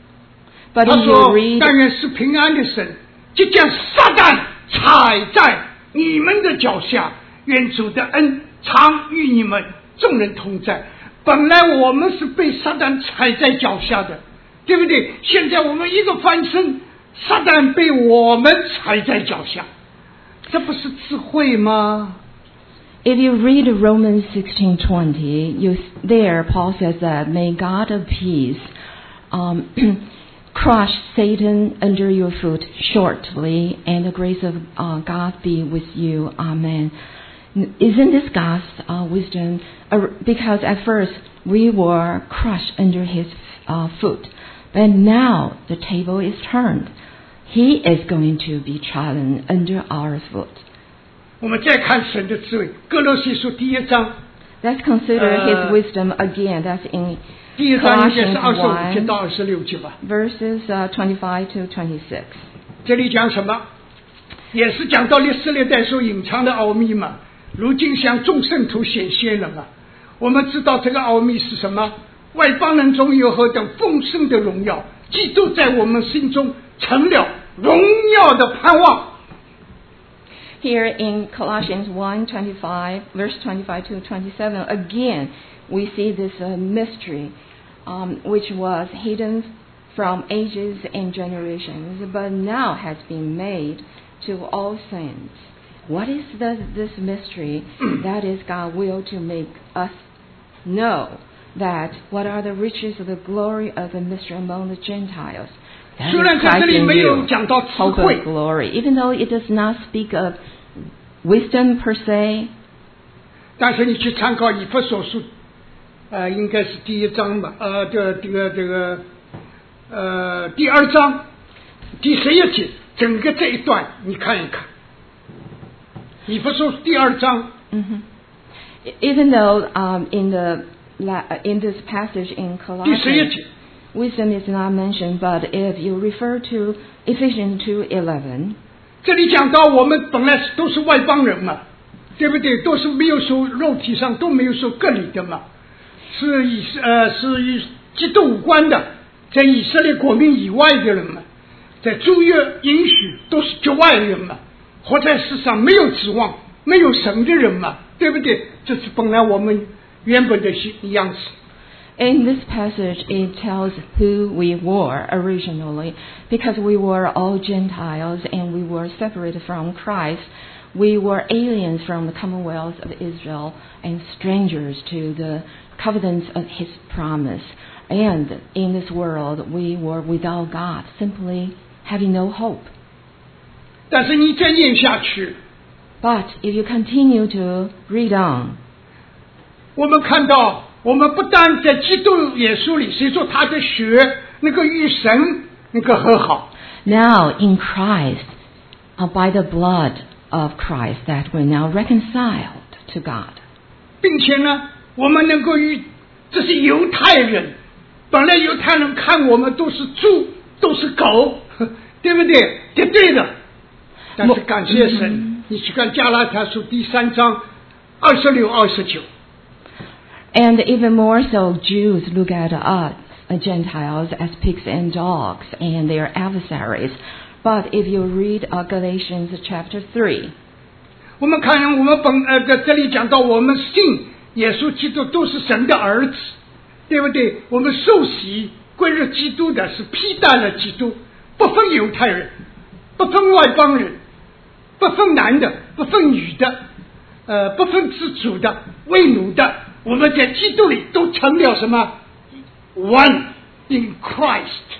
But 他 if you 说：“ read, 但愿是平安的神，即将撒旦踩在你们的脚下，愿主的恩常与你们众人同在。”本来我们是被撒旦踩在脚下的，对不对？现在我们一个翻身，撒旦被我们踩在脚下，这不是智慧吗？ if you read Romans sixteen twenty, you there Paul says that may God of peace um, crush Satan under your foot shortly, and the grace of uh, God be with you. Amen. Isn't this God's uh, wisdom? Uh, because at first we were crushed under His uh, foot, but now the table is turned. He is going to be trodden under our foot. 我们再看神的智慧，哥罗西书第一章， Let's consider Uh, His wisdom again. That's in 第一章应该是 Colossians 二十五节 one, 到二十六节吧。 verses uh, twenty-five to twenty-six. 这里讲什么？也是讲到历史历代所隐藏的奥秘嘛。如今向众圣徒显现了嘛。我们知道这个奥秘是什么？外邦人中有何等丰盛的荣耀，基督在我们心中成了荣耀的盼望。 Here in Colossians one twenty-five, verse twenty-five to twenty-seven, again we see this uh, mystery, um, which was hidden from ages and generations, but now has been made to all saints. What is the, this mystery? That is God's will to make us know that what are the riches of the glory of the mystery among the Gentiles. That 虽然 is 在这 Christ 里 in 没有 you, 讲到智 hope 慧 of，glory. Even though it does not speak of wisdom per se, 但是你去参考以弗所书，呃，应该是第一章吧，呃，这这个这个，呃，第二章第十一节，整个这一段你看一看， 以弗所第二章 hmm Even though um, in the in this passage in 第十一 Colossians, 节， wisdom is not mentioned, but if you refer to Ephesians two eleven, 这里讲到我们本来都是外邦人嘛，对不对？都是没有受肉体上都没有受割礼的嘛，是以呃是与基督无关的，在以色列国民以外的人嘛，在主约允许都是局外人嘛，活在世上没有指望、没有神的人嘛，对不对？这是本来我们原本的样子。 in this passage it tells who we were originally, because we were all Gentiles and we were separated from Christ. We were aliens from the commonwealth of Israel and strangers to the covenants of his promise. And in this world we were without God, simply having no hope. 但是你再念下去， But if you continue to read on, 我们看到，我们不但在基督耶稣里，随着他的血，能够与神能够和好。 now in Christ, uh, by the blood of Christ, that we're now reconciled to God. 并且呢，我们能够与这些犹太人，本来犹太人看我们都是猪，都是狗，对不对？绝对的。但是感谢神，你去看加拉太书第三章二十六、二十九。 And even more so, Jews look at us, uh, Gentiles, as pigs and dogs, and they are adversaries. But if you read uh, Galatians chapter three, 我们看我们本呃这里讲到，我们信耶稣基督都是神的儿子，对不对？我们受洗归入基督的是披戴了基督，不分犹太人，不分外邦人，不分男的，不分女的，呃，不分自主的，为奴的，我们在基督里都成了什么 ？One in Christ。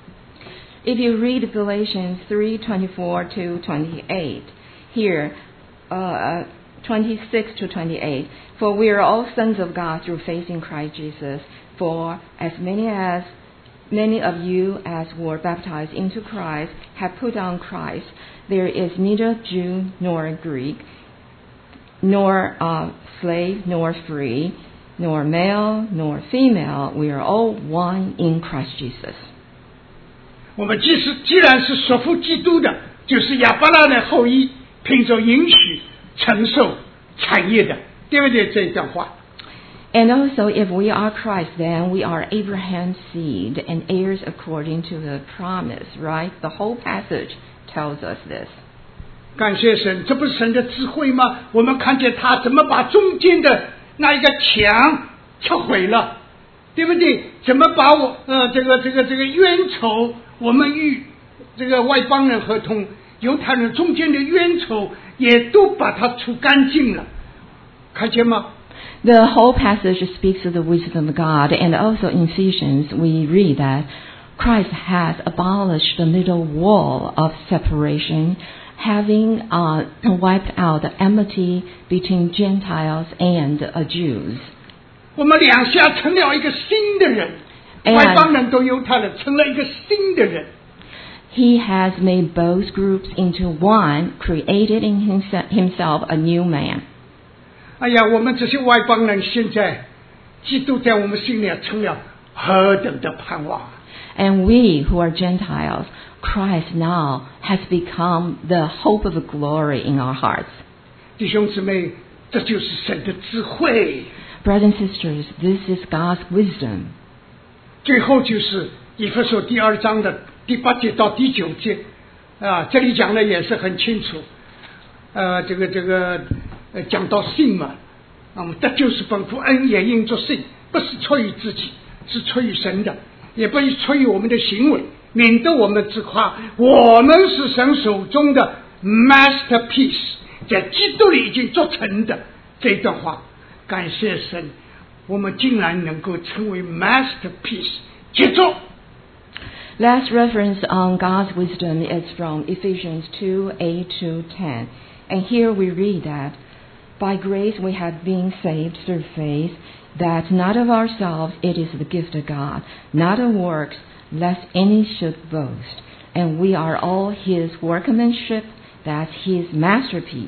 if you read Galatians three twenty-four to twenty-eight, here, uh, twenty-six to twenty-eight, for we are all sons of God through faith in Christ Jesus. For as many as many of you as were baptized into Christ have put on Christ. There is neither Jew nor Greek, nor uh, slave nor free, nor male nor female. We are all one in Christ Jesus. 我们既是既然是属乎基督的，就是亚伯拉的后裔，凭着允许承受产业的，对不对？这一段话。 And also, if we are Christ, then we are Abraham's seed and heirs according to the promise, right? The whole passage tells us this. 感谢神，这不是神的智慧吗？我们看见他怎么把中间的那一个墙敲毁了，对不对？怎么把我呃这个这个这个冤仇，我们与这个外邦人合同犹太人中间的冤仇，也都把它除干净了，看见吗？ The whole passage speaks of the wisdom of God, and also in Ephesians we read that Christ has abolished the middle wall of separation, having uh, wiped out the enmity between Gentiles and uh, Jews. 我们两下成了一个新的人， And 外邦人都犹太人成了一个新的人。 He has made both groups into one, created in himself, himself a new man. 哎呀，我们这些外邦人现在，基督在我们心里成了何等的盼望！ And we who are Gentiles, Christ now has become the hope of glory in our hearts. 弟兄姊妹，这就是神的智慧。 Brothers and sisters, this is God's wisdom. 最后就是以弗所第二章的第八节到第九节，啊，这里讲的也是很清楚。呃，这个这个呃，讲到信嘛，啊，这就是本乎恩，也因着信，不是出于自己，是出于神的，也不是出于我们的行为，免得我们自夸。我们是神手中的 masterpiece， 在基督里已经做成的。这段话，感谢神，我们竟然能够成为 masterpiece。接着。 Last reference on God's wisdom is from Ephesians two, eight to ten. And here we read that, by grace we have been saved through faith, that not of ourselves, it is the gift of God, not of works, lest any should boast. And we are all his workmanship, that's his masterpiece,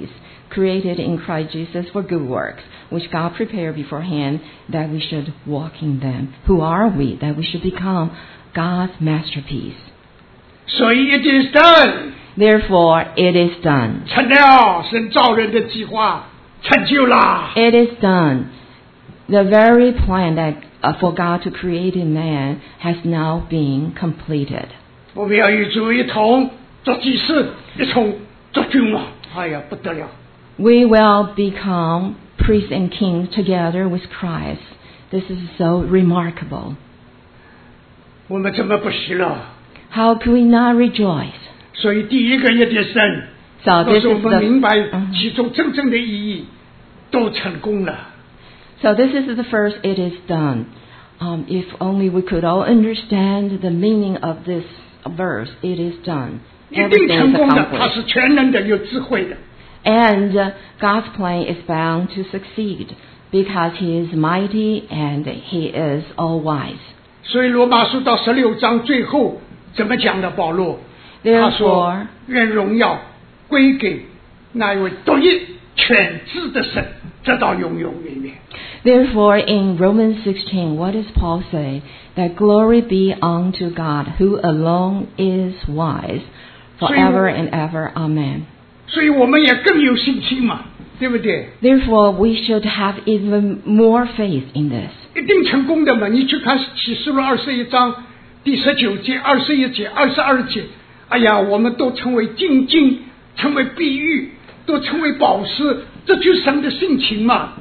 created in Christ Jesus for good works, which God prepared beforehand that we should walk in them. Who are we? That we should become God's masterpiece. 所以 it is done. Therefore, it is done. 成了，神造人的计划成就了。 It is done. The very plan that uh, for God to create in man has now been completed. 我们要与主一同做祭司，一同做君王。哎呀，不得了！ We will become priests and kings together with Christ. This is so remarkable. 我们怎么不喜乐？ How could we not rejoice? 所以第一个一点神， So 都 this 是我 is 们明白 the, uh-huh. 其中真正的意义，都成功了。 So this is the first, it is done. Um, if only we could all understand the meaning of this verse, it is done. 一定 Everything 成 is 功的，他 accomplished. 是全能的，有智慧的。 And uh, God's plan is bound to succeed because He is mighty and He is all wise. 所以罗马书到十六章最后怎么讲的？保罗他说 Therefore,：“ 愿荣耀归给那一位独一全知的神，直到永永远远。” Therefore, in Romans sixteen, what does Paul say? That glory be unto God, who alone is wise, forever and ever. Amen. 所以我们也更有信心嘛，对不对？ Therefore, we should have even more faith in this. 一定成功的嘛！你去看启示录二十一章第十九节、二十一节、二十二节，哎呀，我们都成为精金，成为碧玉，都成为宝石，这就是神的性情嘛。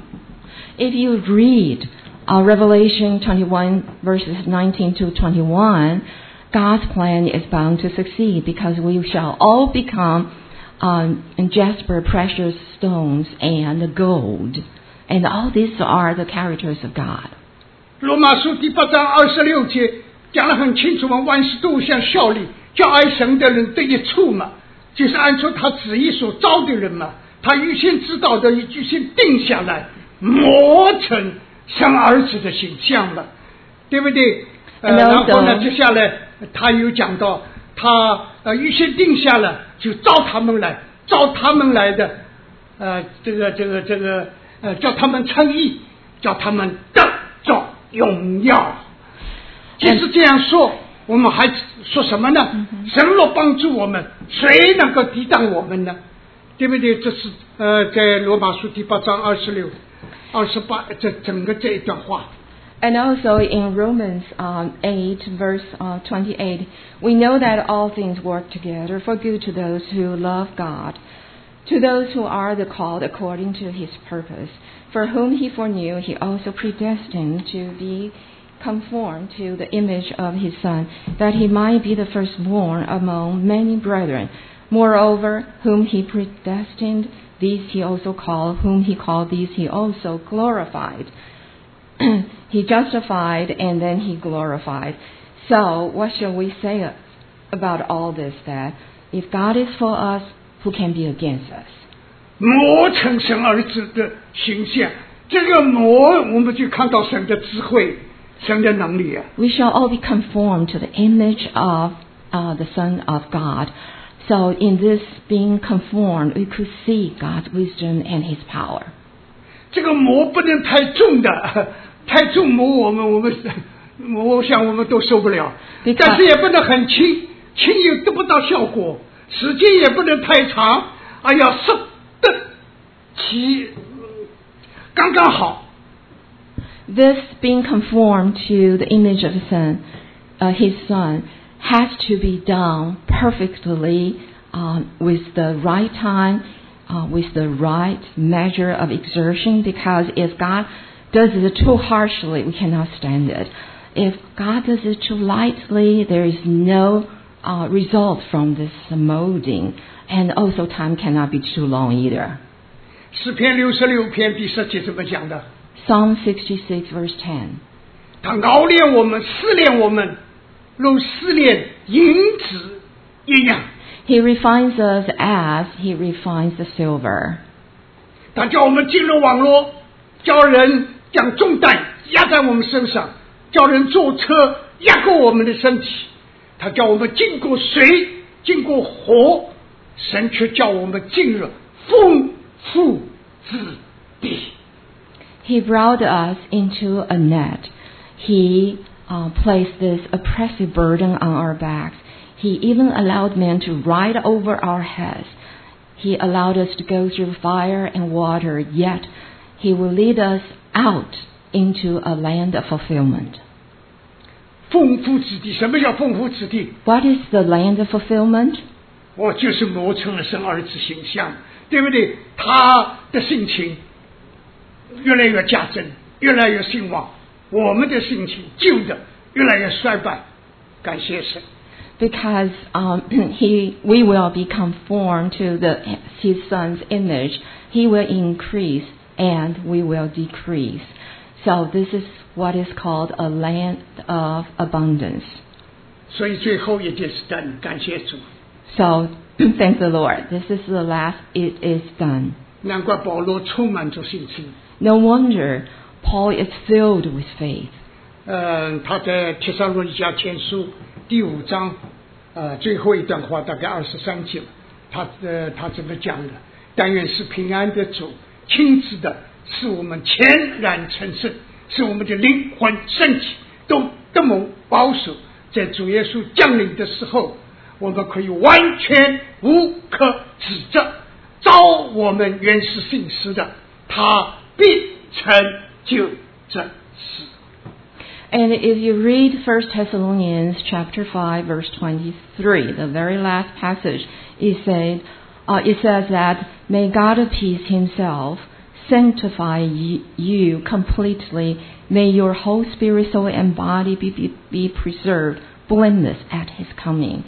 If you read uh, Revelation twenty-one, verses nineteen to twenty-one, God's plan is bound to succeed because we shall all become um, jasper, precious stones, and gold. And all these are the characters of God. 罗马书第八章二十六节讲得很清楚嘛，万事都相效力，叫爱神的人得益处嘛，就是按照他旨意所招的人嘛，他预先知道的，预先定下来，磨成生儿子的形象嘛，对不对？呃， And also, 然后呢，接下来他又讲到，他呃预先定下了，就招他们来，招他们来的，呃，这个这个这个呃，叫他们称义，叫他们得着荣耀。即使这样说，我们还说什么呢？神若帮助我们，谁能够抵挡我们呢？对不对？这是呃，在罗马书第八章二十六、二十八这整个这一段话。 And also in Romans um, eight, verse uh, twenty-eight, we know that all things work together for good to those who love God, to those who are the called according to His purpose, for whom He foreknew, He also predestined to be conformed to the image of His Son, that He might be the firstborn among many brethren. Moreover, whom He predestined, these He also called, whom He called, these He also glorified. He justified and then He glorified. So, what shall we say about all this? That if God is for us, who can be against us? 磨成神儿子的形象，这个磨，我们就看到神的智慧，神的能力啊。 We shall all be conformed to the image of uh, the Son of God. So, in this being conformed, we could see God's wisdom and His power. 这个磨不能太重的，太重磨我们，我们我想我们都受不了。但是也不能很轻，轻又得不到效果，时间也不能太长，哎呀，适得其刚刚好。 This being conformed to the image of His Son, uh, His Son, has to be done perfectly um, with the right time, uh, with the right measure of exertion, because if God does it too harshly, we cannot stand it. If God does it too lightly, there is no uh, result from this molding, and also time cannot be too long either. 诗篇六十六篇第十节怎么讲的？ Psalm sixty-six, verse ten. 他熬炼我们，试炼我们，如试炼银子一样。 He refines us as He refines the silver. 他叫我们进入网络，叫人将重担压在我们身上，叫人坐车压过我们的身体。他叫我们经过水，经过火，神却叫我们进入丰父子弟。 He brought us into a net. He uh, placed this oppressive burden on our backs. He even allowed men to ride over our heads. He allowed us to go through fire and water, yet He will lead us out into a land of fulfillment. 奉父子弟，什么叫奉父子弟？ What is the land of fulfillment? 我就是磨成了神儿子形象，对不对？他的性情越来越加增，越来越兴旺，我们的性情旧的越来越衰败。感谢神。 Because um, he, we will be conformed to the, His Son's image. He will increase and we will decrease. So this is what is called a land of abundance. 所以最后一件是done，感谢主。 So thank the Lord. This is the last. It is done. 难怪保罗充满着信心。 No wonder Paul is filled with faith. 呃，他在帖撒罗尼迦前书第五章，呃，最后一段话，大概二十三节，他呃他怎么讲的？但愿是平安的主亲自的使我们全然成圣，使我们的灵魂身体都得蒙保守，在主耶稣降临的时候，我们可以完全无可指责。照我们原是信实的，他必成就这事。 And if you read First Thessalonians chapter five, verse twenty-three, the very last passage, it said, uh, it says that may God of peace Himself sanctify you completely. May your whole spirit, soul, and body be, be, be preserved blameless at His coming.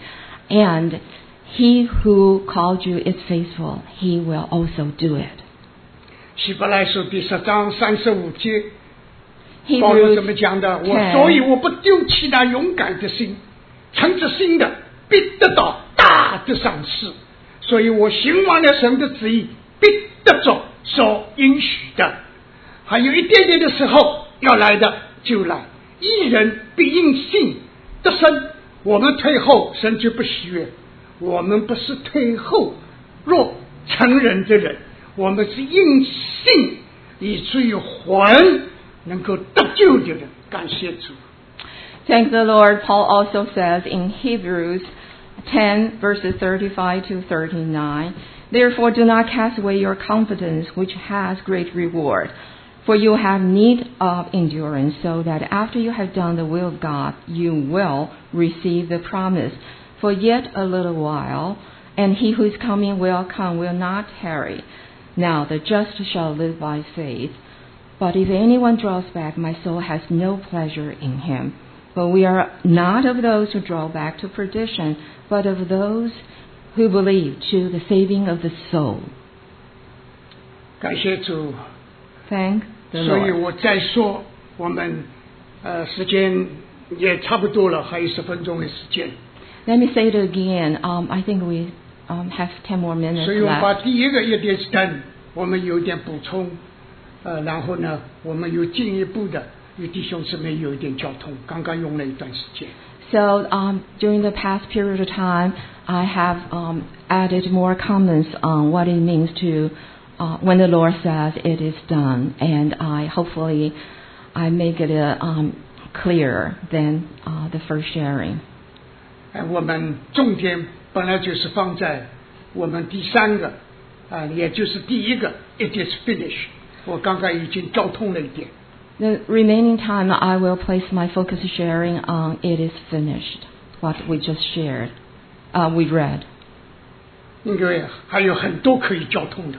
And He who called you is faithful. He will also do it. 希伯来书第十章三十五节。 保罗怎么讲的？我所以我不丢弃那勇敢的心，存着心的必得到大的赏赐。所以我行完了神的旨意，必得着所应许的。还有一点点的时候要来的就来，一人必因信得生。我们退后，神就不喜悦。我们不是退后若成人的人，我们是因信以至于魂。 能够得救的人，感谢主。 Thank the Lord. Paul also says in Hebrews ten, verses thirty-five to thirty-nine, therefore do not cast away your confidence, which has great reward. For you have need of endurance, so that after you have done the will of God, you will receive the promise. For yet a little while, and he who is coming will come, will not tarry. Now the just shall live by faith. But if anyone draws back, my soul has no pleasure in him. But we are not of those who draw back to perdition, but of those who believe to the saving of the soul. 感谢主。 Thank the 所以 Lord. 我再说，我们呃时间也差不多了，还有十分钟的时间。 Let me say it again. Um, I think we um, have ten more minutes 所以我们把 left. 第一个一点 done， 我们有一点补充。 呃，然后呢，我们有进一步的与弟兄姊妹有一点交通，刚刚用了一段时间。 So um, during the past period of time, I have um, added more comments on what it means to uh, when the Lord says it is done, and I hopefully I make it uh, um, clearer than uh, the first sharing. 哎，我们重点本来就是放在我们第三个，啊、呃，也就是第一个 ，it is finished。 我刚刚已经交通了一点。 The remaining time, I will place my focus sharing on it is finished, what we just shared, uh, we read. 因为还有很多可以交通的。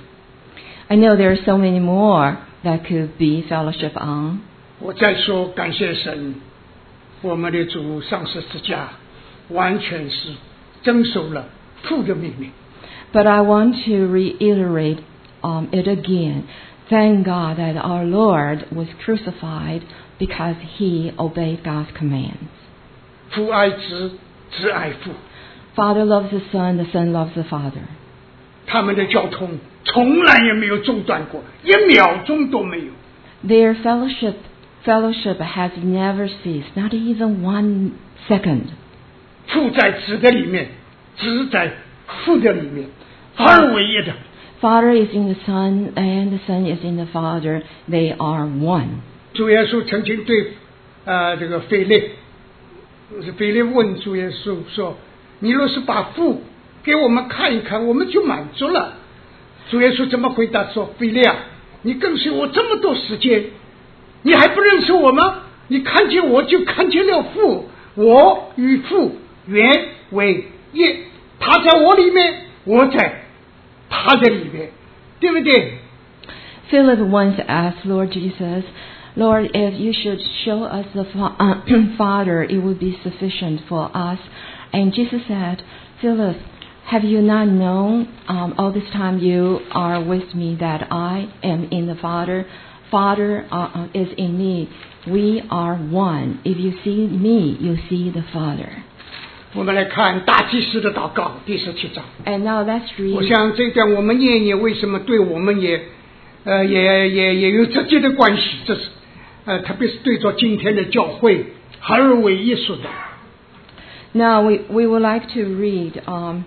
I know there are so many more that could be fellowship on. 我再说，感谢神，我们的主上十字架完全是遵守了父的命令。 But I want to reiterate um, it again. Thank God that our Lord was crucified because He obeyed God's commands. 父爱子，子爱父。 Father loves the Son, the Son loves the Father. 他们的交通从来也没有中断过，一秒钟都没有。 Their fellowship, fellowship has never ceased, not even one second. 父在子的里面，子在父的里面，二为一的。 Father is in the Son, and the Son is in the Father. They are one. 主耶稣曾经对呃这个腓力，腓力问主耶稣说：“你若是把父给我们看一看，我们就满足了。”主耶稣怎么回答说：“腓力啊，你跟随我这么多时间，你还不认识我吗？你看见我就看见了父，我与父原为一，他在我里面，我在他的里面，对不对？” Philip once asked Lord Jesus, Lord, if you should show us the fa- uh, Father, it would be sufficient for us. And Jesus said, Philip, have you not known um, all this time you are with me that I am in the Father? Father uh, is in me. We are one. If you see me, you see the Father. 我们来看大祭司的祷告第十七章。 And now let's 我 read. 想这一段我们念一念，为什么对我们也呃也也也有直接的关系？这是呃特别是对着今天的教会合而为一说的。 Now we, we would like to read um,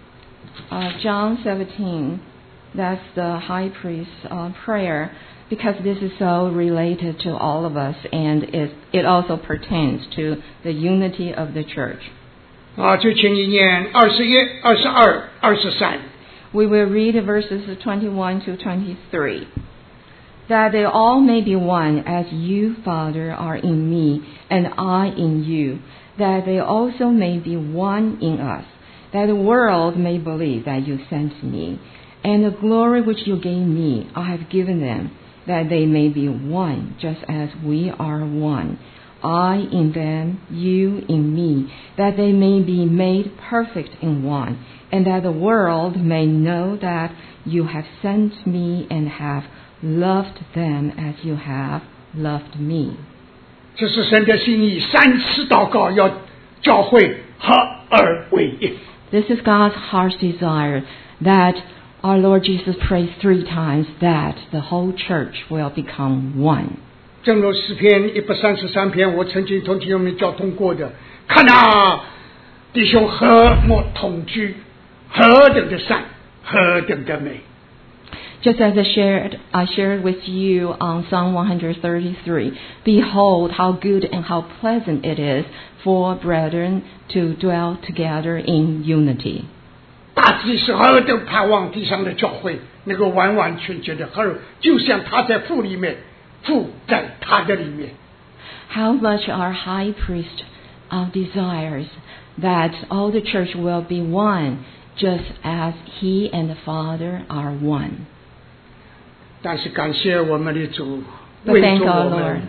uh, John seventeen. That's the high priest's uh, prayer, because this is so related to all of us, and it, it also pertains to the unity of the church. 啊，就请你念二十一、二十二、二十三。 We will read verses twenty-one to twenty-three. That they all may be one, as you, Father, are in me, and I in you, that they also may be one in us, that the world may believe that you sent me, and the glory which you gave me I have given them, that they may be one, just as we are one. I in them, you in me, that they may be made perfect in one, and that the world may know that you have sent me and have loved them as you have loved me. 这是神的心意，三次祷告要教会合而为一。 This is God's heart's desire, that our Lord Jesus prays three times that the whole church will become one. 正如诗篇一百三十三篇，我曾经同弟兄们交通过的。看啊，弟兄和睦同居，何等的善，何等的美！ Just as I shared, I shared with you on Psalm one thirty-three, behold how good and how pleasant it is for brethren to dwell together in unity. 大祭司何等盼望地上的教会能够完完全全的合，就像他在父里面，父在他的里面。 How much our high priest uh, desires that all the church will be one, just as he and the Father are one. 但是感谢我们的主， But 为 thank 着 our 我 Lord 们，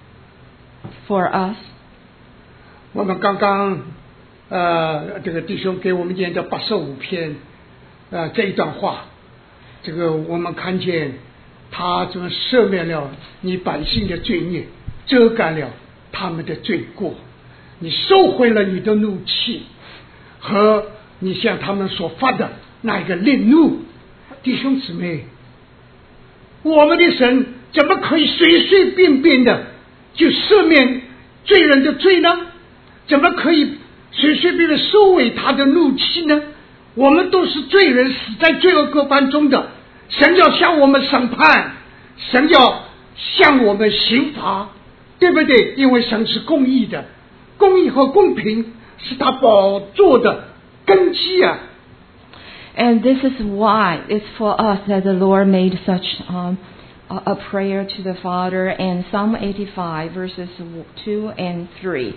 for us. 我们刚刚呃，这个弟兄给我们念的八十五篇，呃，这一段话，这个我们看见他怎么赦免了你百姓的罪孽，遮盖了他们的罪过，你收回了你的怒气和你向他们所发的那一个烈怒。弟兄姊妹，我们的神怎么可以随随便便的就赦免罪人的罪呢？怎么可以随随便便收尾他的怒气呢？我们都是罪人，死在罪恶过犯中的，神要向我们审判，神要向我们刑罚，对不对？因为神是公义的，公义和公平是他宝座的根基啊。 And this is why it's for us that the Lord made such um, a, a prayer to the Father. And Psalm eighty-five, verses two and three.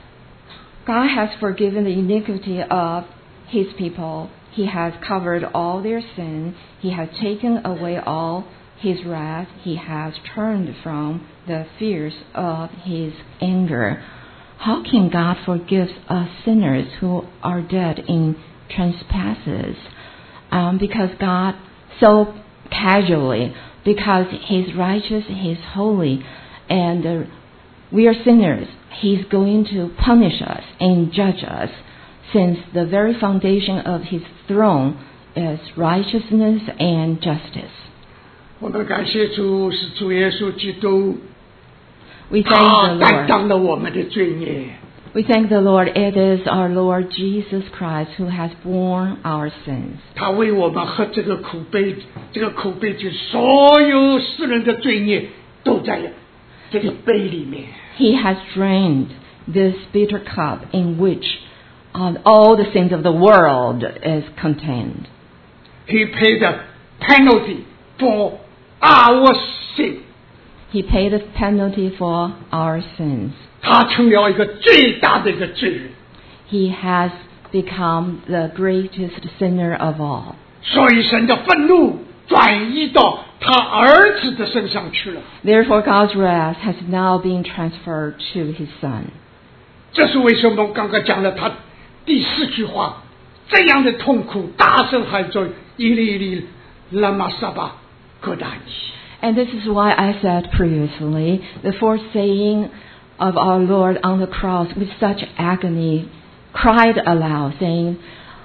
God has forgiven the iniquity of His people. He has covered all their sin. He has taken away all His wrath. He has turned from the fears of His anger. How can God forgive us sinners who are dead in trespasses? Um, because God so casually, because He's righteous, He's holy, and uh, we are sinners. He's going to punish us and judge us, since the very foundation of His throne is righteousness and justice. 我们感谢主，是主耶稣基督， We thank 他 the 担 Lord. 当了我们的罪孽， We thank the Lord. It is our Lord Jesus Christ who has borne our sins. 他为我们喝这个苦杯，这个苦杯就所有世人的罪孽都在这个杯里面。 He has drained this bitter cup in which uh, all the sins of the world is contained. He paid the penalty for our sin. He paid the penalty for our sins. 他成了一个最大的一个罪人。 He has become the greatest sinner of all. 所以神的愤怒转移到他儿子的身上去了。 Therefore, God's wrath has now been transferred to His Son. 这是为什么刚刚讲了他第四句话，这样的痛苦大声喊着伊利伊利拉玛撒巴各达尼。 And this is why I said previously, the fourth saying of our Lord on the cross with such agony cried aloud, saying,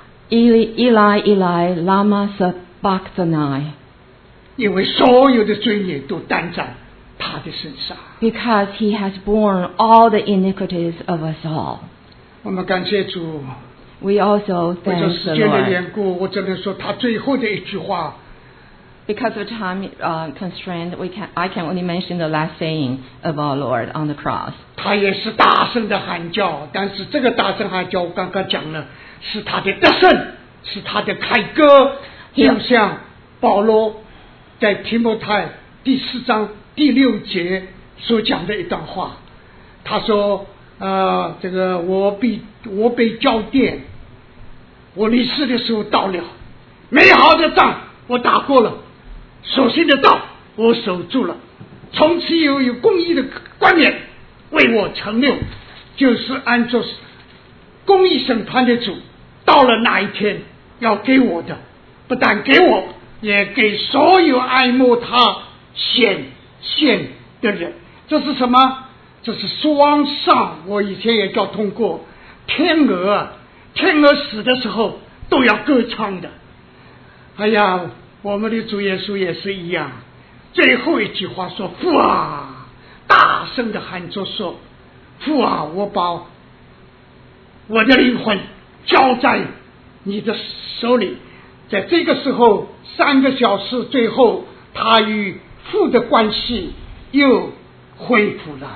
Eli, Eli, Eli, lama sabachthani. 因为所有的罪孽都担在他的身上。 Because He has borne all the iniquities of us all. 我们感谢主。 We also 为 thank 了 the 时间的 Lord. 缘故，我只能说他最后的一句话。 Because of time uh, constraint, we can, I can only mention the last saying of our Lord on the cross. 他也是大声的喊叫，但是这个大声喊叫，我刚刚讲了，是他的得胜，是他的凯歌，就像保罗在提摩太第四章第六节所讲的一段话。他说：“呃，这个我被我被交奠，我离世的时候到了，美好的仗我打过了。”所信的道我守住了，从此以后有公义的冠冕为我成就，就是按照公义审判的主，到了那一天要给我的，不但给我，也给所有爱慕他显现的人。这是什么？这是双上，我以前也叫通过天鹅，天鹅死的时候都要歌唱的。哎呀，我们的主耶稣也是一样，最后一句话说：“父啊！”大声的喊着说：“父啊，我把我的灵魂交在你的手里。”在这个时候，三个小时最后，他与父的关系又恢复了。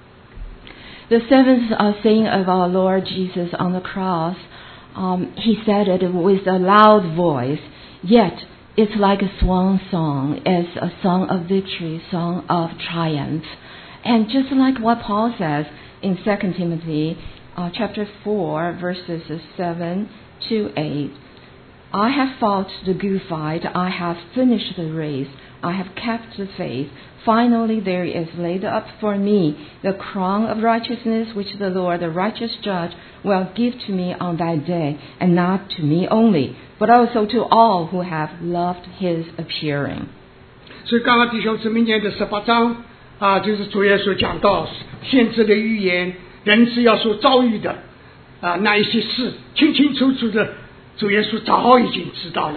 The seventh uh, saying of our Lord Jesus on the cross, um, He said it with a loud voice, yet it's like a swan song, it's a song of victory, song of triumph. And just like what Paul says in Second Timothy uh, chapter four, verses seven to eight, I have fought the good fight, I have finished the race, I have kept the faith. Finally there is laid up for me the crown of righteousness which the Lord, the righteous judge, will give to me on that day, and not to me only, but also to all who have loved His appearing. 所以刚刚弟兄姊妹念的十八章啊，就是主耶稣讲到先知的预言，人是要所遭遇的啊，那一些事清清楚楚的，主耶稣早已经知道了。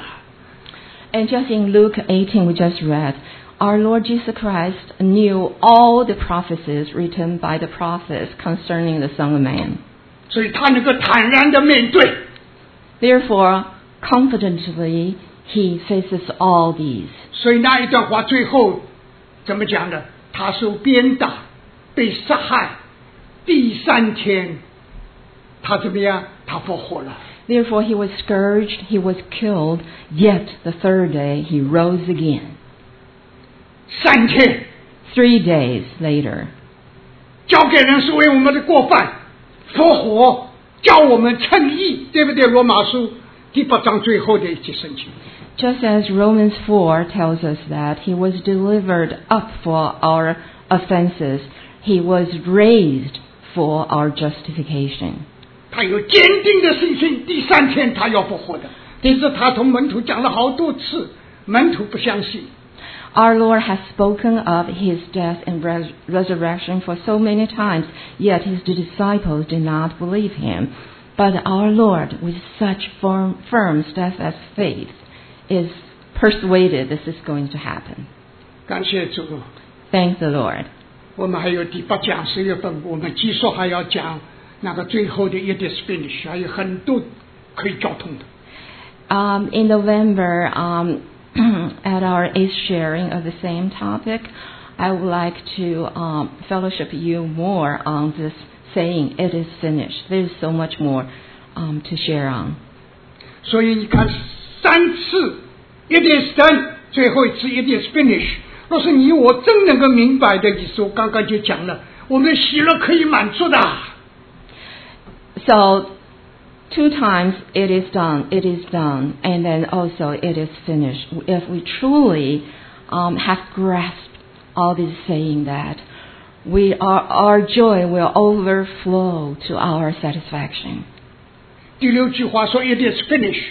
And just in Luke eighteen we just read, our Lord Jesus Christ knew all the prophecies written by the prophets concerning the Son of Man. 所以他能够坦然的面对。 Therefore, confidently, He faces all these. 所以那一段话最后怎么讲的？他受鞭打，被杀害，第三天他怎么样？他复活了。 Therefore, He was scourged, He was killed, yet the third day He rose again. 三天 Three days later. 交给人是为我们的过犯，复活叫我们称义，对不对？罗马书第八章最后的一节圣经。 Just as Romans four tells us that He was delivered up for our offenses, He was raised for our justification. 他有坚定的信心，第三天他要复活的。这是他同门徒讲了好多次，门徒不相信。 Our Lord has spoken of His death and res- resurrection for so many times, yet His disciples did not believe Him. But our Lord, with such firm, firm steadfast faith, is persuaded this is going to happen. 感谢主。 Thank the Lord. 我们还有第八讲十月份，我们继续还要讲那个最后的 It is finished 还有很多可以交通的。 Um, in November, um, at our eighth sharing of the same topic, I would like to um, fellowship you more on this saying, "It is finished." There is so much more um, to share on. 所以你看，三次 It is done， 最后一次 It is finished。若是你我真能够明白的意思，我刚刚就讲了，我们喜乐可以满足的。 So, two times it is done, it is done, and then also it is finished. If we truly um, have grasped all this saying that, we are, our joy will overflow to our satisfaction. 第六句话说 It is finished.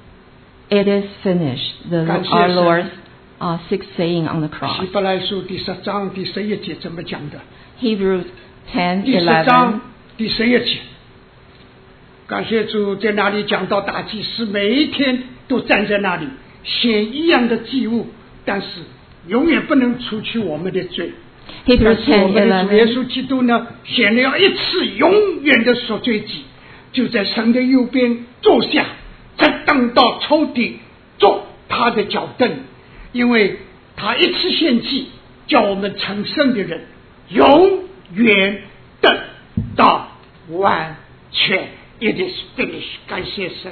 It is finished. The, 感谢 our 神。 Lord's uh, sixth saying on the 希 cross. 伯来书第十章第十一节怎么讲的？ Hebrews ten 第十 eleven. 章第十一节，感谢主，在那里讲到大祭司每一天都站在那里献一样的祭物，但是永远不能除去我们的罪。但 Hebrews 是我 ten 们的主耶 eleven. 稣基督呢，显了一次永远的赎罪祭，就在神的右边坐下，再等到仇敌做他的脚凳，因为他一次献祭，叫我们成圣的人永远得到完全。It is finished， 感谢神。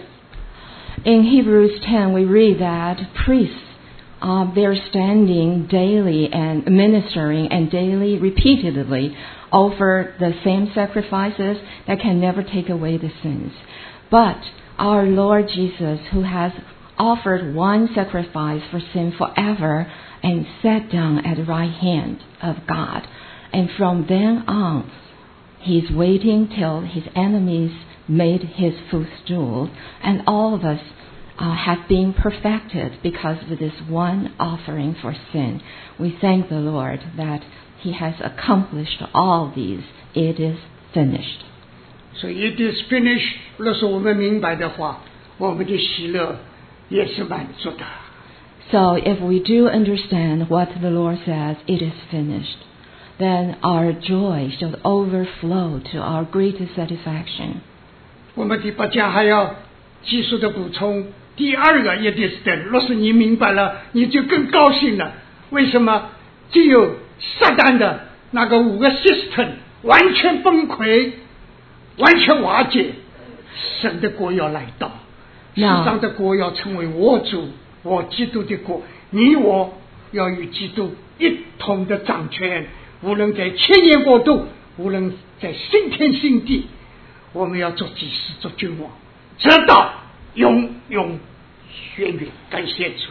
In Hebrews ten, we read that priests, uh, they're standing daily and ministering and daily, repeatedly offer the same sacrifices that can never take away the sins. But our Lord Jesus, who has offered one sacrifice for sin forever and sat down at the right hand of God, and from then on, He's waiting till His enemies made His footstool, and all of us uh, have been perfected because of this one offering for sin. We thank the Lord that He has accomplished all these. It is finished. 所以 It is finished， 若是我们明白的话，我们的喜乐也是满足的。 So if we do understand what the Lord says, it is finished, then our joy shall overflow to our greatest satisfaction. 我们第八讲还要技术的补充。第二个 It is done， 若是你明白了，你就更高兴了。为什么？只有撒旦的那个五个 system 完全崩溃，完全瓦解，神的国要来到，世上的国要成为我主我基督的国，你我要与基督一同的掌权，无论在千年国度，无论在新天新地，我们要做祭司做君王，直到永永远远。感谢主。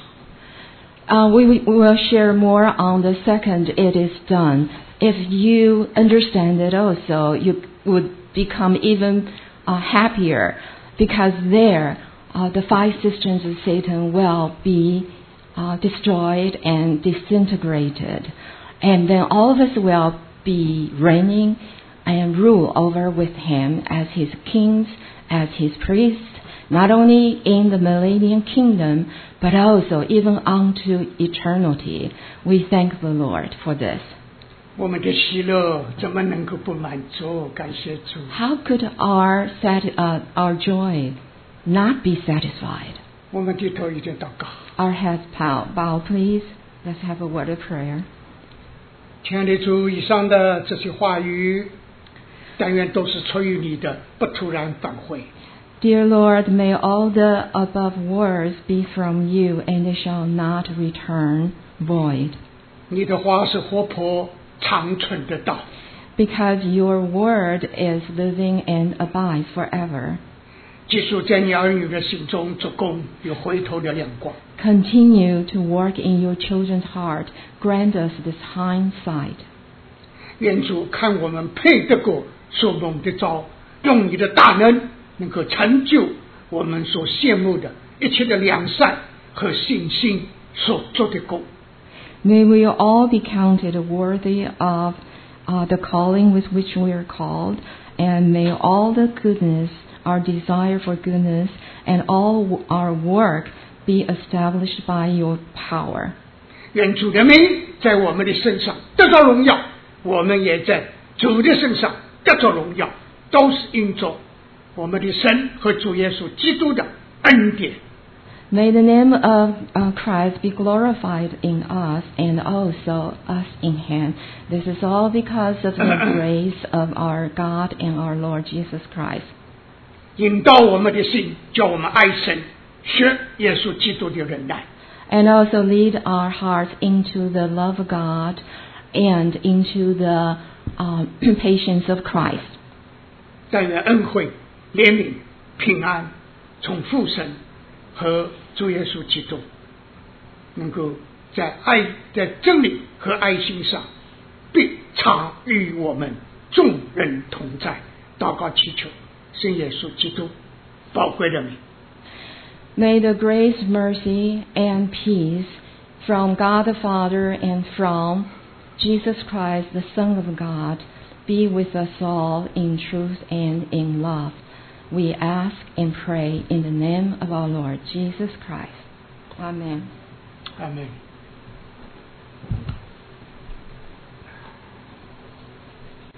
Uh, we, we will share more on the second, it is done. If you understand it also, you would become even uh, happier, because there uh, the five systems of Satan will be uh, destroyed and disintegrated. And then all of us will be reigning and rule over with him as his kings, as his priests, not only in the millennium kingdom, but also even unto eternity. We thank the Lord for this. 我们的喜乐怎么能够不满足？感谢主。 How could our sat- uh, our joy not be satisfied? 我们低头一点祷告。 Our heads bow, bow, please. Let's have a word of prayer. 亲爱的主，以上的这些话语，但愿都是出于你的，不突然返回。 Dear Lord, may all the above words be from you, and they shall not return void. 你的话是活泼长存的道， Because your word is living and abides forever. 继续在你儿女的心中做工，有回头的亮光。 Continue to work in your children's heart. Grant us this hindsight. 愿主看我们配得过所蒙的召，用你的大能能够成就我们所羡慕的一切的良善和信心所做的工。 May we all be counted worthy of uh, the calling with which we are called, and may all the goodness, our desire for goodness, and all our work be established by your power. 愿主的名在我们的身上得到荣耀，我们也在主的身上得到荣耀。 都是因着我们的神和主耶稣基督的恩典。 May the name of uh, Christ be glorified in us and also us in him. This is all because of the grace of our God and our Lord Jesus Christ. 引导我们的心，叫我们爱神，学耶稣基督的忍耐。 And also lead our hearts into the love of God and into the uh, patience of Christ. 但愿恩惠、怜悯、平安从父神和主耶稣基督，能够在爱、在真理和爱心上，必常与我们众人同在。祷告祈求，圣耶稣基督宝贵的名。 May the grace, mercy, and peace from God the Father and from Jesus Christ, the Son of God, be with us all in truth and in love. We ask and pray in the name of our Lord Jesus Christ. Amen. Amen.